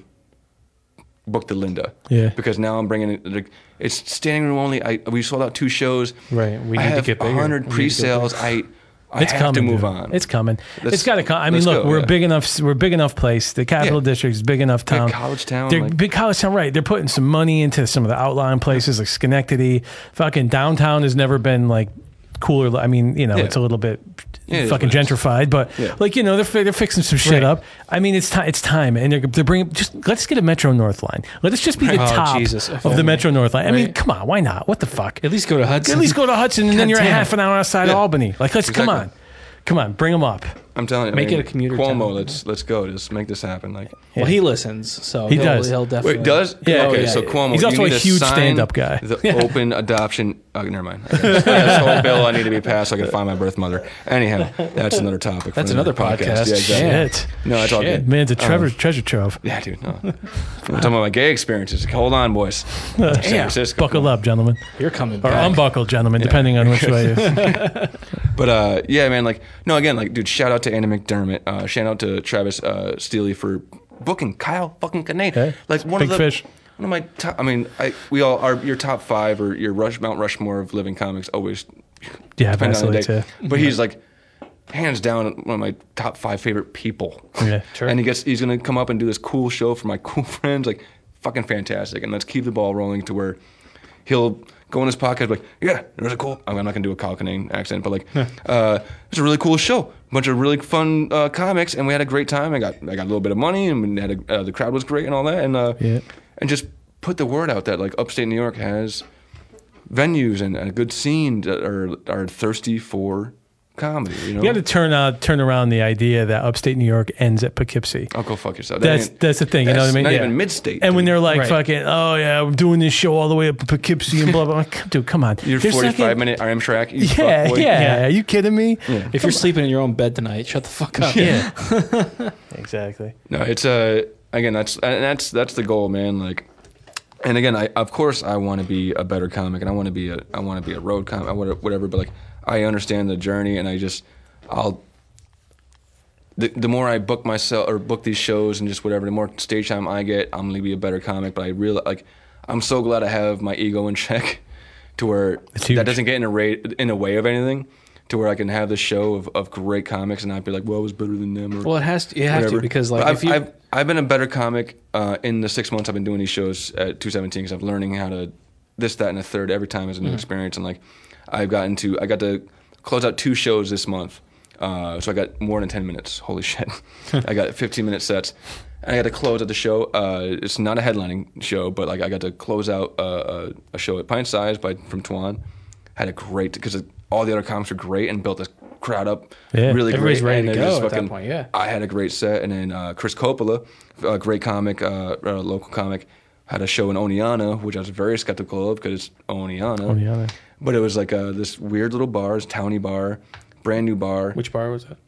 S3: book the Linda, because now I'm bringing it. Like, it's standing room only. We sold out 2 shows.
S1: Right, we need to get bigger.
S3: 100 pre-sales. I have
S2: coming,
S3: to move
S2: dude.
S3: on.
S2: It's coming. It's got to come. I mean, look, we're a big enough. We're a big enough place. The Capital District is big enough town.
S3: Big college town.
S2: They're big college town, right? They're putting some money into some of the outlying places like Schenectady. Fucking downtown has never been like cooler. I mean, it's a little bit fucking gentrified, but like, they're fixing some shit up. I mean, it's time, and they're bringing. Just let's get a Metro North line. Let us just be the top of the Metro North line. I mean, come on, why not? What the fuck?
S1: At least go to Hudson.
S2: And then you're a half an hour outside Albany. Like, let's come on, bring them up.
S3: I'm telling you,
S1: make it a commuter
S3: Cuomo,
S1: town.
S3: let's go. Just make this happen. Like,
S1: well, he listens, so
S2: he does.
S1: He'll definitely.
S3: Wait, does?
S2: Yeah.
S3: Okay, so Cuomo,
S2: he's also a huge stand-up guy.
S3: The open adoption. Oh, never mind. This whole bill I need to be passed so I can find my birth mother. Anyhow, that's another topic.
S1: That's another podcast.
S3: Yeah, exactly.
S2: Shit.
S3: No, that's all good.
S2: Man, it's a treasure trove.
S3: Yeah, dude. No. I'm talking about my gay experiences. Hold on, boys. San Francisco.
S2: Buckle up, gentlemen.
S1: You're coming
S2: or
S1: back.
S2: unbuckle, gentlemen, depending on which way.
S3: But yeah, man. Like, no, again, like, dude. Shout out to Anna McDermott. Shout out to Travis Steele for booking Kyle fucking Kinane.
S2: Yeah.
S3: Like one
S2: Big
S3: of the
S2: fish.
S3: One of my top. I mean, we all are your top 5 or your Mount Rushmore of living comics. Always,
S2: Yeah,
S3: depending on the
S2: absolutely
S3: day.
S2: too.
S3: But he's like hands down one of my top 5 favorite people.
S2: Yeah, sure.
S3: And he's gonna come up and do this cool show for my cool friends. Like fucking fantastic. And let's keep the ball rolling to where he'll go on his podcast like, yeah, there's a cool. I'm not gonna do a Kyle Kinane accent, but like, it's a really cool show. A bunch of really fun comics, and we had a great time. I got a little bit of money, and we had the crowd was great and all that, and just put the word out that like upstate New York has venues and a good scene that are thirsty for comedy. You know,
S2: You got to turn around the idea that upstate New York ends at Poughkeepsie.
S3: oh, go fuck yourself.
S2: That's the thing. You know what I mean?
S3: Not
S2: Yeah.
S3: even mid-state.
S2: And when
S3: dude.
S2: they're like
S1: Right.
S2: fucking, oh yeah, we're doing this show all the way up to Poughkeepsie and blah blah. I'm like, dude, come on.
S3: your
S2: There's
S3: 45-minute Amtrak, you
S2: Yeah,
S3: fuckboy.
S2: yeah. Are you kidding me?
S1: If you're sleeping in your own bed tonight, shut the fuck up.
S2: Yeah. Exactly.
S3: No, it's again that's the goal, man. Like, and again, of course I want to be a better comic, and I want to be a road comic, whatever. But like, I understand the journey, and the more I book myself or book these shows and just whatever, the more stage time I get, I'm gonna be a better comic. But I really I'm so glad I have my ego in check to where
S2: huge.
S3: that doesn't get in a way of anything. To where I can have this show of great comics and not be like, well, I was better than them. Or
S1: Well, it has to. You have
S3: whatever.
S1: to because like
S3: But
S1: if you
S3: I've been a better comic in the 6 months I've been doing these shows at 217 because I'm learning how to this, that, and a third every time is a new experience. And like I got to close out 2 shows this month, so I got more than 10 minutes. Holy shit! I got 15-minute sets, and I got to close out the show. It's not a headlining show, but like I got to close out a show at Pint Size from Tuan. Had a great because all the other comics were great and built this crowd up really
S1: everybody's
S3: great.
S1: ready
S3: And
S1: to
S3: then
S1: go
S3: just
S1: at that point, yeah.
S3: I had a great set, and then Chris Coppola, a great comic, local comic, had a show in Oneonta, which I was very skeptical of because it's Oneonta.
S2: Oneonta.
S3: But it was like this weird little bar, this towny bar, brand new bar.
S1: which bar was that?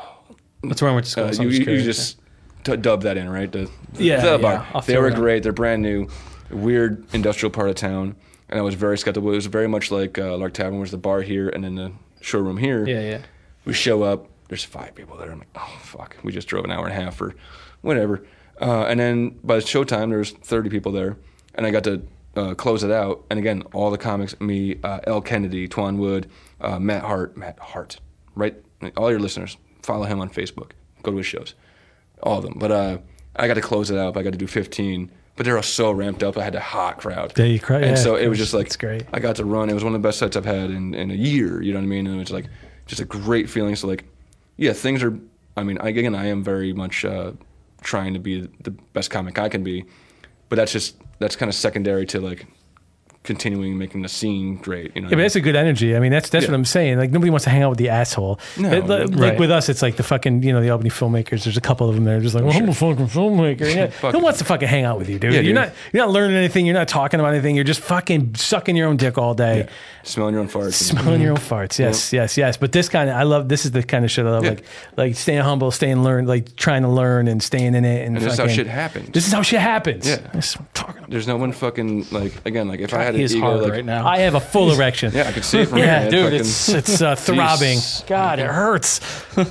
S1: That's where I went to school. So I'm
S3: You
S1: curious.
S3: just dub that in, right?
S1: Yeah,
S3: the
S1: yeah,
S3: bar.
S1: I'll
S3: They
S1: throw
S3: were
S1: it out.
S3: great. They're brand new, weird industrial part of town, and I was very skeptical. It was very much like Lark Tavern, was the bar here and then the showroom here.
S1: Yeah.
S3: We show up. There's 5 people there. I'm like, oh fuck. We just drove an hour and a half for whatever. And then by showtime, there's 30 people there, and I got to close it out. And again, all the comics, me, L. Kennedy, Twan Wood, Matt Hart, right? All your listeners, follow him on Facebook. Go to his shows, all of them. But I got to close it out. I got to do 15. But they were so ramped up. I had a hot crowd.
S2: There you cry.
S3: And so it was just like,
S2: it's great.
S3: I got to run. It was one of the best sets I've had in a year. You know what I mean? And it was like just a great feeling. So like, yeah, things are. I mean, I am very much trying to be the best comic I can be, but that's kind of secondary to like continuing making the scene great. You know?
S2: Yeah, but that's a good energy. I mean, that's what I'm saying. Like nobody wants to hang out with the asshole.
S3: No,
S2: like
S1: right.
S2: with us, it's like the fucking the Albany filmmakers. There's a couple of them there, just like, well, I'm a fucking filmmaker. Yeah. Who wants to fucking hang out with you, dude?
S3: Yeah,
S2: you're
S3: dude.
S2: not learning anything. You're not talking about anything. You're just fucking sucking your own dick all day.
S3: Yeah. Smelling your own farts.
S2: Smelling your own farts, yes. But this is the kind of shit I love,
S3: Yeah.
S2: like staying humble, like trying to learn and staying in it, and
S3: And this is how
S2: fucking-
S3: shit happens.
S2: This is how shit happens.
S3: Yeah.
S2: That's what I'm talking about.
S3: There's no one fucking like again like if I had an
S1: He is
S3: ego
S1: hard
S3: like
S1: right now.
S2: I have a full erection.
S3: yeah I could see it from
S2: Yeah,
S3: here.
S2: dude, it's throbbing.
S3: Jeez.
S2: God, it hurts.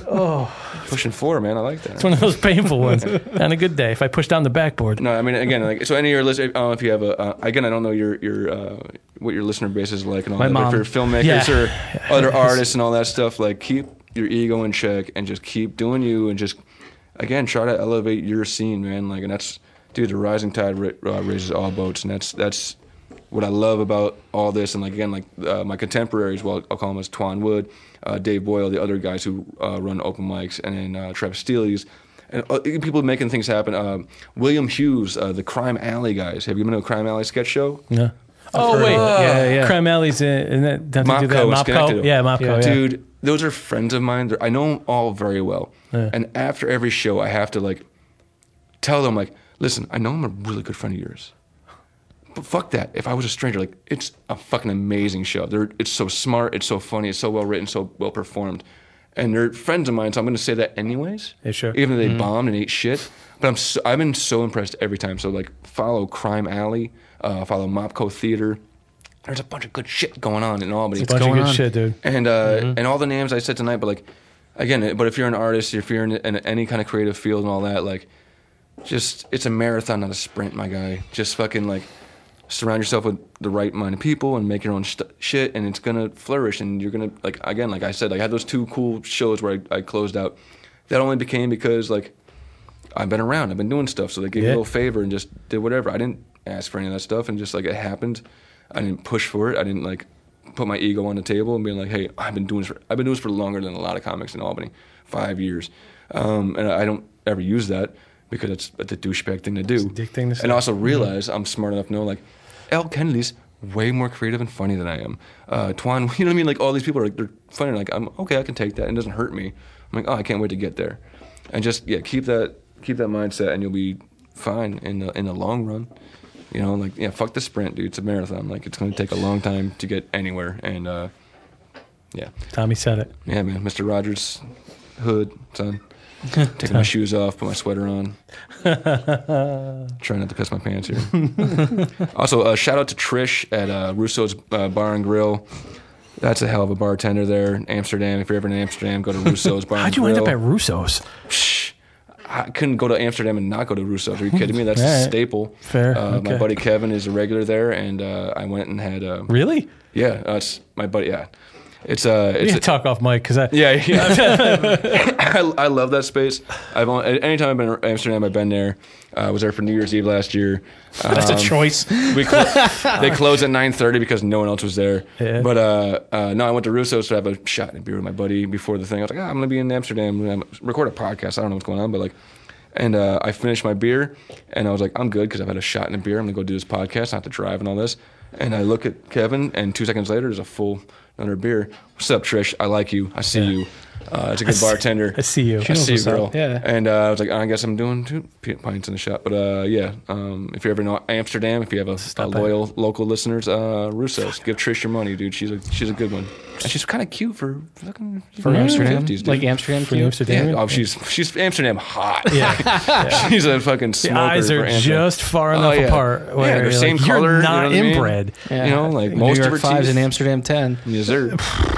S3: pushing 4, man. I like that.
S2: It's one of those painful ones. On a good day, if I push down the backboard.
S3: No, I mean again, like so. Any of your listeners, I don't know if you have a. Again, I don't know your what your listener base is like and all
S1: My
S3: that.
S1: mom.
S3: But if you're filmmakers
S2: Yeah.
S3: or other artists and all that stuff, like keep your ego in check and just keep doing you and just again try to elevate your scene, man. Like and that's dude, the rising tide raises all boats, and that's what I love about all this. And like again, like my contemporaries, well, I'll call them as Twan Wood, Dave Boyle, the other guys who run open mics, and then Travis Steele's. And people making things happen. William Hughes, the Crime Alley guys. Have you been to a Crime Alley sketch show?
S2: Yeah. Oh wait,
S1: Yeah.
S2: Crime Alley's in that. Don't they do that?
S3: Mopco is connected to it.
S2: Yeah, Mopco. Yeah.
S3: Dude, those are friends of mine. I know them all very well.
S2: Yeah.
S3: And after every show, I have to like tell them like, listen, I know I'm a really good friend of yours. But fuck that. If I was a stranger, like it's a fucking amazing show. It's so smart, it's so funny, it's so well written, so well performed. And they're friends of mine, so I'm going to say that anyways.
S2: Yeah, sure.
S3: Even though they bombed and ate shit. But I've been so impressed every time. So like follow Crime Alley, follow Mopco Theater. There's a bunch of good shit going on in Albany.
S2: It's a bunch of
S1: going
S2: good
S1: on?
S2: shit, dude.
S3: And and all the names I said tonight, but like again, but if you're an artist, if you're in any kind of creative field and all that, like it's a marathon, not a sprint, my guy. Just fucking like surround yourself with the right minded people and make your own shit, and it's gonna flourish. And you're gonna, like, again, like I said, like, I had those 2 cool shows where I closed out. That only became because, like, I've been around, I've been doing stuff, so they gave me a little favor and just did whatever. I didn't ask for any of that stuff, and just like it happened. I didn't push for it. I didn't like put my ego on the table and be like, hey, I've been doing this for longer than a lot of comics in Albany, 5 years, and I don't ever use that because it's the douchebag thing to do.
S2: It's a dick thing to say.
S3: And also realize I'm smart enough to know, like, L. Kennedy's way more creative and funny than I am. Twan, you know what I mean? Like, all these people are like, they're funny. Like, I'm okay, I can take that. It doesn't hurt me. I'm like, oh, I can't wait to get there. And just keep that mindset, and you'll be fine in the long run. You know, like, fuck the sprint, dude. It's a marathon. Like, it's going to take a long time to get anywhere. And
S2: Tommy said it.
S3: Yeah, man. Mr. Rogers hood, son. Taking my shoes off, put my sweater on. Trying not to piss my pants here. Also, shout out to Trish at Russo's Bar and Grill. That's a hell of a bartender there in Amsterdam. If you're ever in Amsterdam, go to Russo's Bar and
S2: How'd you
S3: Grill.
S2: end up at Russo's?
S3: I couldn't go to Amsterdam and not go to Russo's. Are you kidding me? That's a staple.
S2: Fair.
S3: My buddy Kevin is a regular there, and I went and had...
S2: Really?
S3: Yeah, it's my buddy, yeah.
S2: We can talk off mic, because
S3: Yeah. I love that space. Anytime I've been in Amsterdam, I've been there. I was there for New Year's Eve last year.
S1: That's a choice.
S3: They closed at 9:30 because no one else was there.
S2: Yeah.
S3: But no, I went to Russo's to have a shot and beer with my buddy before the thing. I was like, I'm going to be in Amsterdam. I'm gonna record a podcast. I don't know what's going on, but like, and I finished my beer, and I was like, I'm good because I've had a shot and a beer. I'm going to go do this podcast, not to drive and all this. And I look at Kevin, and 2 seconds later, there's a full another beer. What's up, Trish? I like you. I see you. It's a good bartender.
S2: I see you.
S3: I see you, girl.
S1: Yeah.
S3: And I was like, I guess I'm doing 2 pints in the shot. But if you're ever in Amsterdam, if you have a loyal local listeners, Russo's, give Trish your money, dude. She's a good one. And she's kind of cute for
S1: Amsterdam,
S3: 50s, dude.
S1: like Amsterdam,
S2: For
S1: cute?
S2: Amsterdam?
S3: Yeah. Oh, she's Amsterdam hot.
S2: Yeah.
S3: She's a fucking
S2: The
S3: smoker.
S2: eyes are
S3: for Amsterdam.
S2: just far enough apart. Where
S3: they're
S2: you're
S3: same
S2: like,
S3: color.
S2: You're not
S3: you know what I mean?
S2: inbred.
S1: Yeah.
S3: You know, like
S1: New
S3: most
S1: York
S3: of her
S1: 5s
S3: teeth.
S1: in Amsterdam 10.
S3: Yes, sir.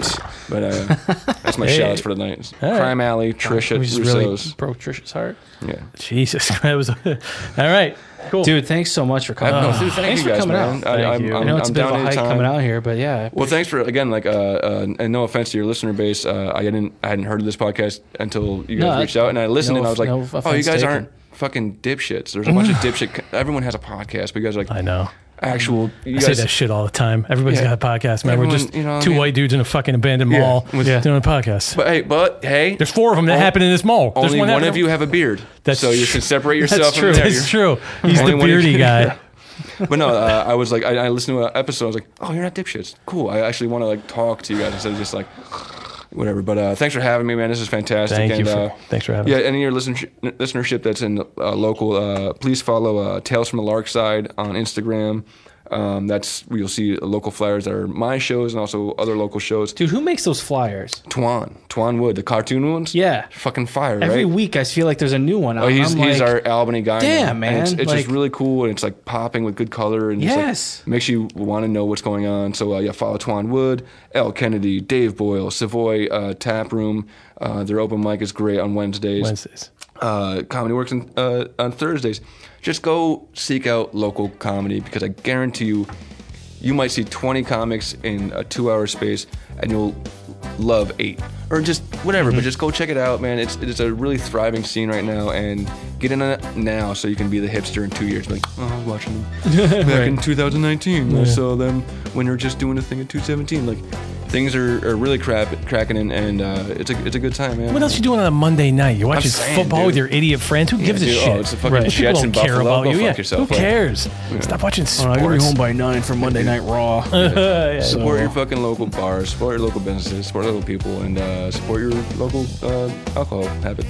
S3: But that's my shout-outs for the night.
S2: All right.
S3: Crime Alley, Trish at
S1: We just really
S3: Russo's.
S1: broke Trish's heart.
S3: Yeah.
S2: Jesus, that was all right. Cool,
S1: Dude, thanks so much for coming
S3: No,
S1: out.
S3: dude, thank
S1: Thanks
S3: you
S1: for
S3: guys,
S1: coming
S3: man.
S1: out.
S2: Thank you.
S1: I know it's a bit of a
S3: down
S1: hike
S3: anytime.
S1: coming out here, but yeah.
S3: Well, thanks for, again, like, and no offense to your listener base, I hadn't heard of this podcast until you guys reached out, and I listened, and I was like,
S1: no
S3: oh, you
S1: offense
S3: guys
S1: taken.
S3: aren't fucking dipshits. There's a bunch of dipshit. Everyone has a podcast, but you guys are like
S2: I know.
S3: actual. You
S2: I
S3: guys,
S2: say that shit all the time. Everybody's
S3: Yeah.
S2: got a podcast, man. We're
S3: Everyone,
S2: just
S3: you know what I
S2: 2
S3: mean?
S2: white dudes in a fucking abandoned mall doing a podcast.
S3: But hey,
S2: There's 4 of them that happen in this mall. There's
S3: only one
S2: happening-
S3: of you have a beard,
S2: That's
S3: so you
S2: tr-
S3: can separate yourself.
S1: That's
S3: from
S1: true.
S3: there.
S2: That's true. He's
S3: Only
S2: the
S3: one of
S2: beardy
S3: you-
S2: guy.
S3: But no, I was like, I listened to an episode. I was like, oh, you're not dipshits. Cool. I actually want to like talk to you guys instead of just like whatever. But thanks for having me, man. This is fantastic.
S2: Thank you.
S3: And,
S2: Thanks for having
S3: yeah,
S2: me.
S3: any of your listenership that's in local, please follow Tales from the Lark Side on Instagram. That's where you'll see local flyers that are my shows and also other local shows.
S1: Dude, who makes those flyers?
S3: Twan Wood, the cartoon ones.
S1: Yeah.
S3: Fucking fire,
S1: Every
S3: right?
S1: week I feel like there's a new one.
S3: Oh, he's
S1: like,
S3: our Albany guy.
S1: damn,
S3: now. And
S1: man,
S3: it's
S1: like-
S3: just really cool, and it's like popping with good color, and just,
S1: Yes.
S3: like, makes you want to know what's going on. So follow Twan Wood, L. Kennedy, Dave Boyle, Savoy Tap Room. Their open mic is great on Wednesdays. Comedy Works on Thursdays. Just go seek out local comedy, because I guarantee you might see 20 comics in a 2-hour space, and you'll love 8 or just whatever. But just go check it out, man. It's a really thriving scene right now, and get in on it now so you can be the hipster in 2 years. Like, oh, I was watching them back in 2019. I saw them when they were just doing a thing in 2017. Like, things are really cracking in, and it's a good time, man.
S2: What else you doing on a Monday night? You're watching
S3: saying,
S2: football
S3: dude.
S2: with your idiot friends? Who gives a
S3: dude,
S2: shit?
S3: it's the fucking
S2: People
S3: Jets
S2: don't
S3: in
S2: care
S3: Buffalo.
S2: about
S3: Go
S2: you.
S3: fuck yourself.
S2: Who cares? Stop watching sports.
S1: I gotta be home by 9 for Monday Night Raw.
S2: Yeah.
S3: Support your fucking local bars, support your local businesses, support local people, and support your local alcohol habit.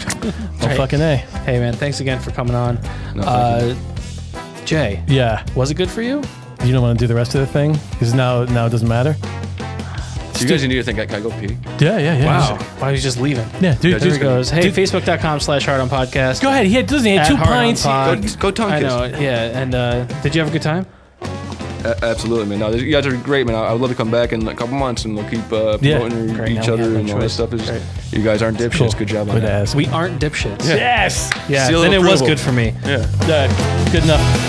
S2: Oh, fucking A.
S1: Hey, man, thanks again for coming on.
S3: No, thank
S1: Jay,
S2: Yeah.
S1: was it good for you?
S2: You don't want to do the rest of the thing? Because now it doesn't matter?
S3: You guys need to think, can I go pee?
S2: Yeah.
S1: Wow. Why was he just leaving?
S2: Yeah, dude.
S1: There he
S2: dude,
S1: goes. Hey,
S2: dude,
S1: Facebook.com/HardOnPodcast.
S2: Go ahead. He doesn't he had
S1: At
S2: 2
S1: Hard on
S2: pints.
S1: Pod.
S3: Go Tonkies.
S1: I know, yeah. And did you have a good time?
S3: Absolutely, man. No, you guys are great, man. I would love to come back in a couple months and we'll keep promoting
S1: Great.
S3: each
S1: Now we
S3: other
S1: have no
S3: and all this
S1: choice.
S3: stuff. Is
S1: Great.
S3: you guys aren't dipshits.
S2: Cool.
S3: Good job on
S2: Good
S3: that.
S2: ass.
S1: We aren't dipshits.
S2: Yes.
S1: Yeah.
S3: Seal of
S1: Then it was
S3: approval.
S1: good for me.
S3: Yeah.
S2: Good enough.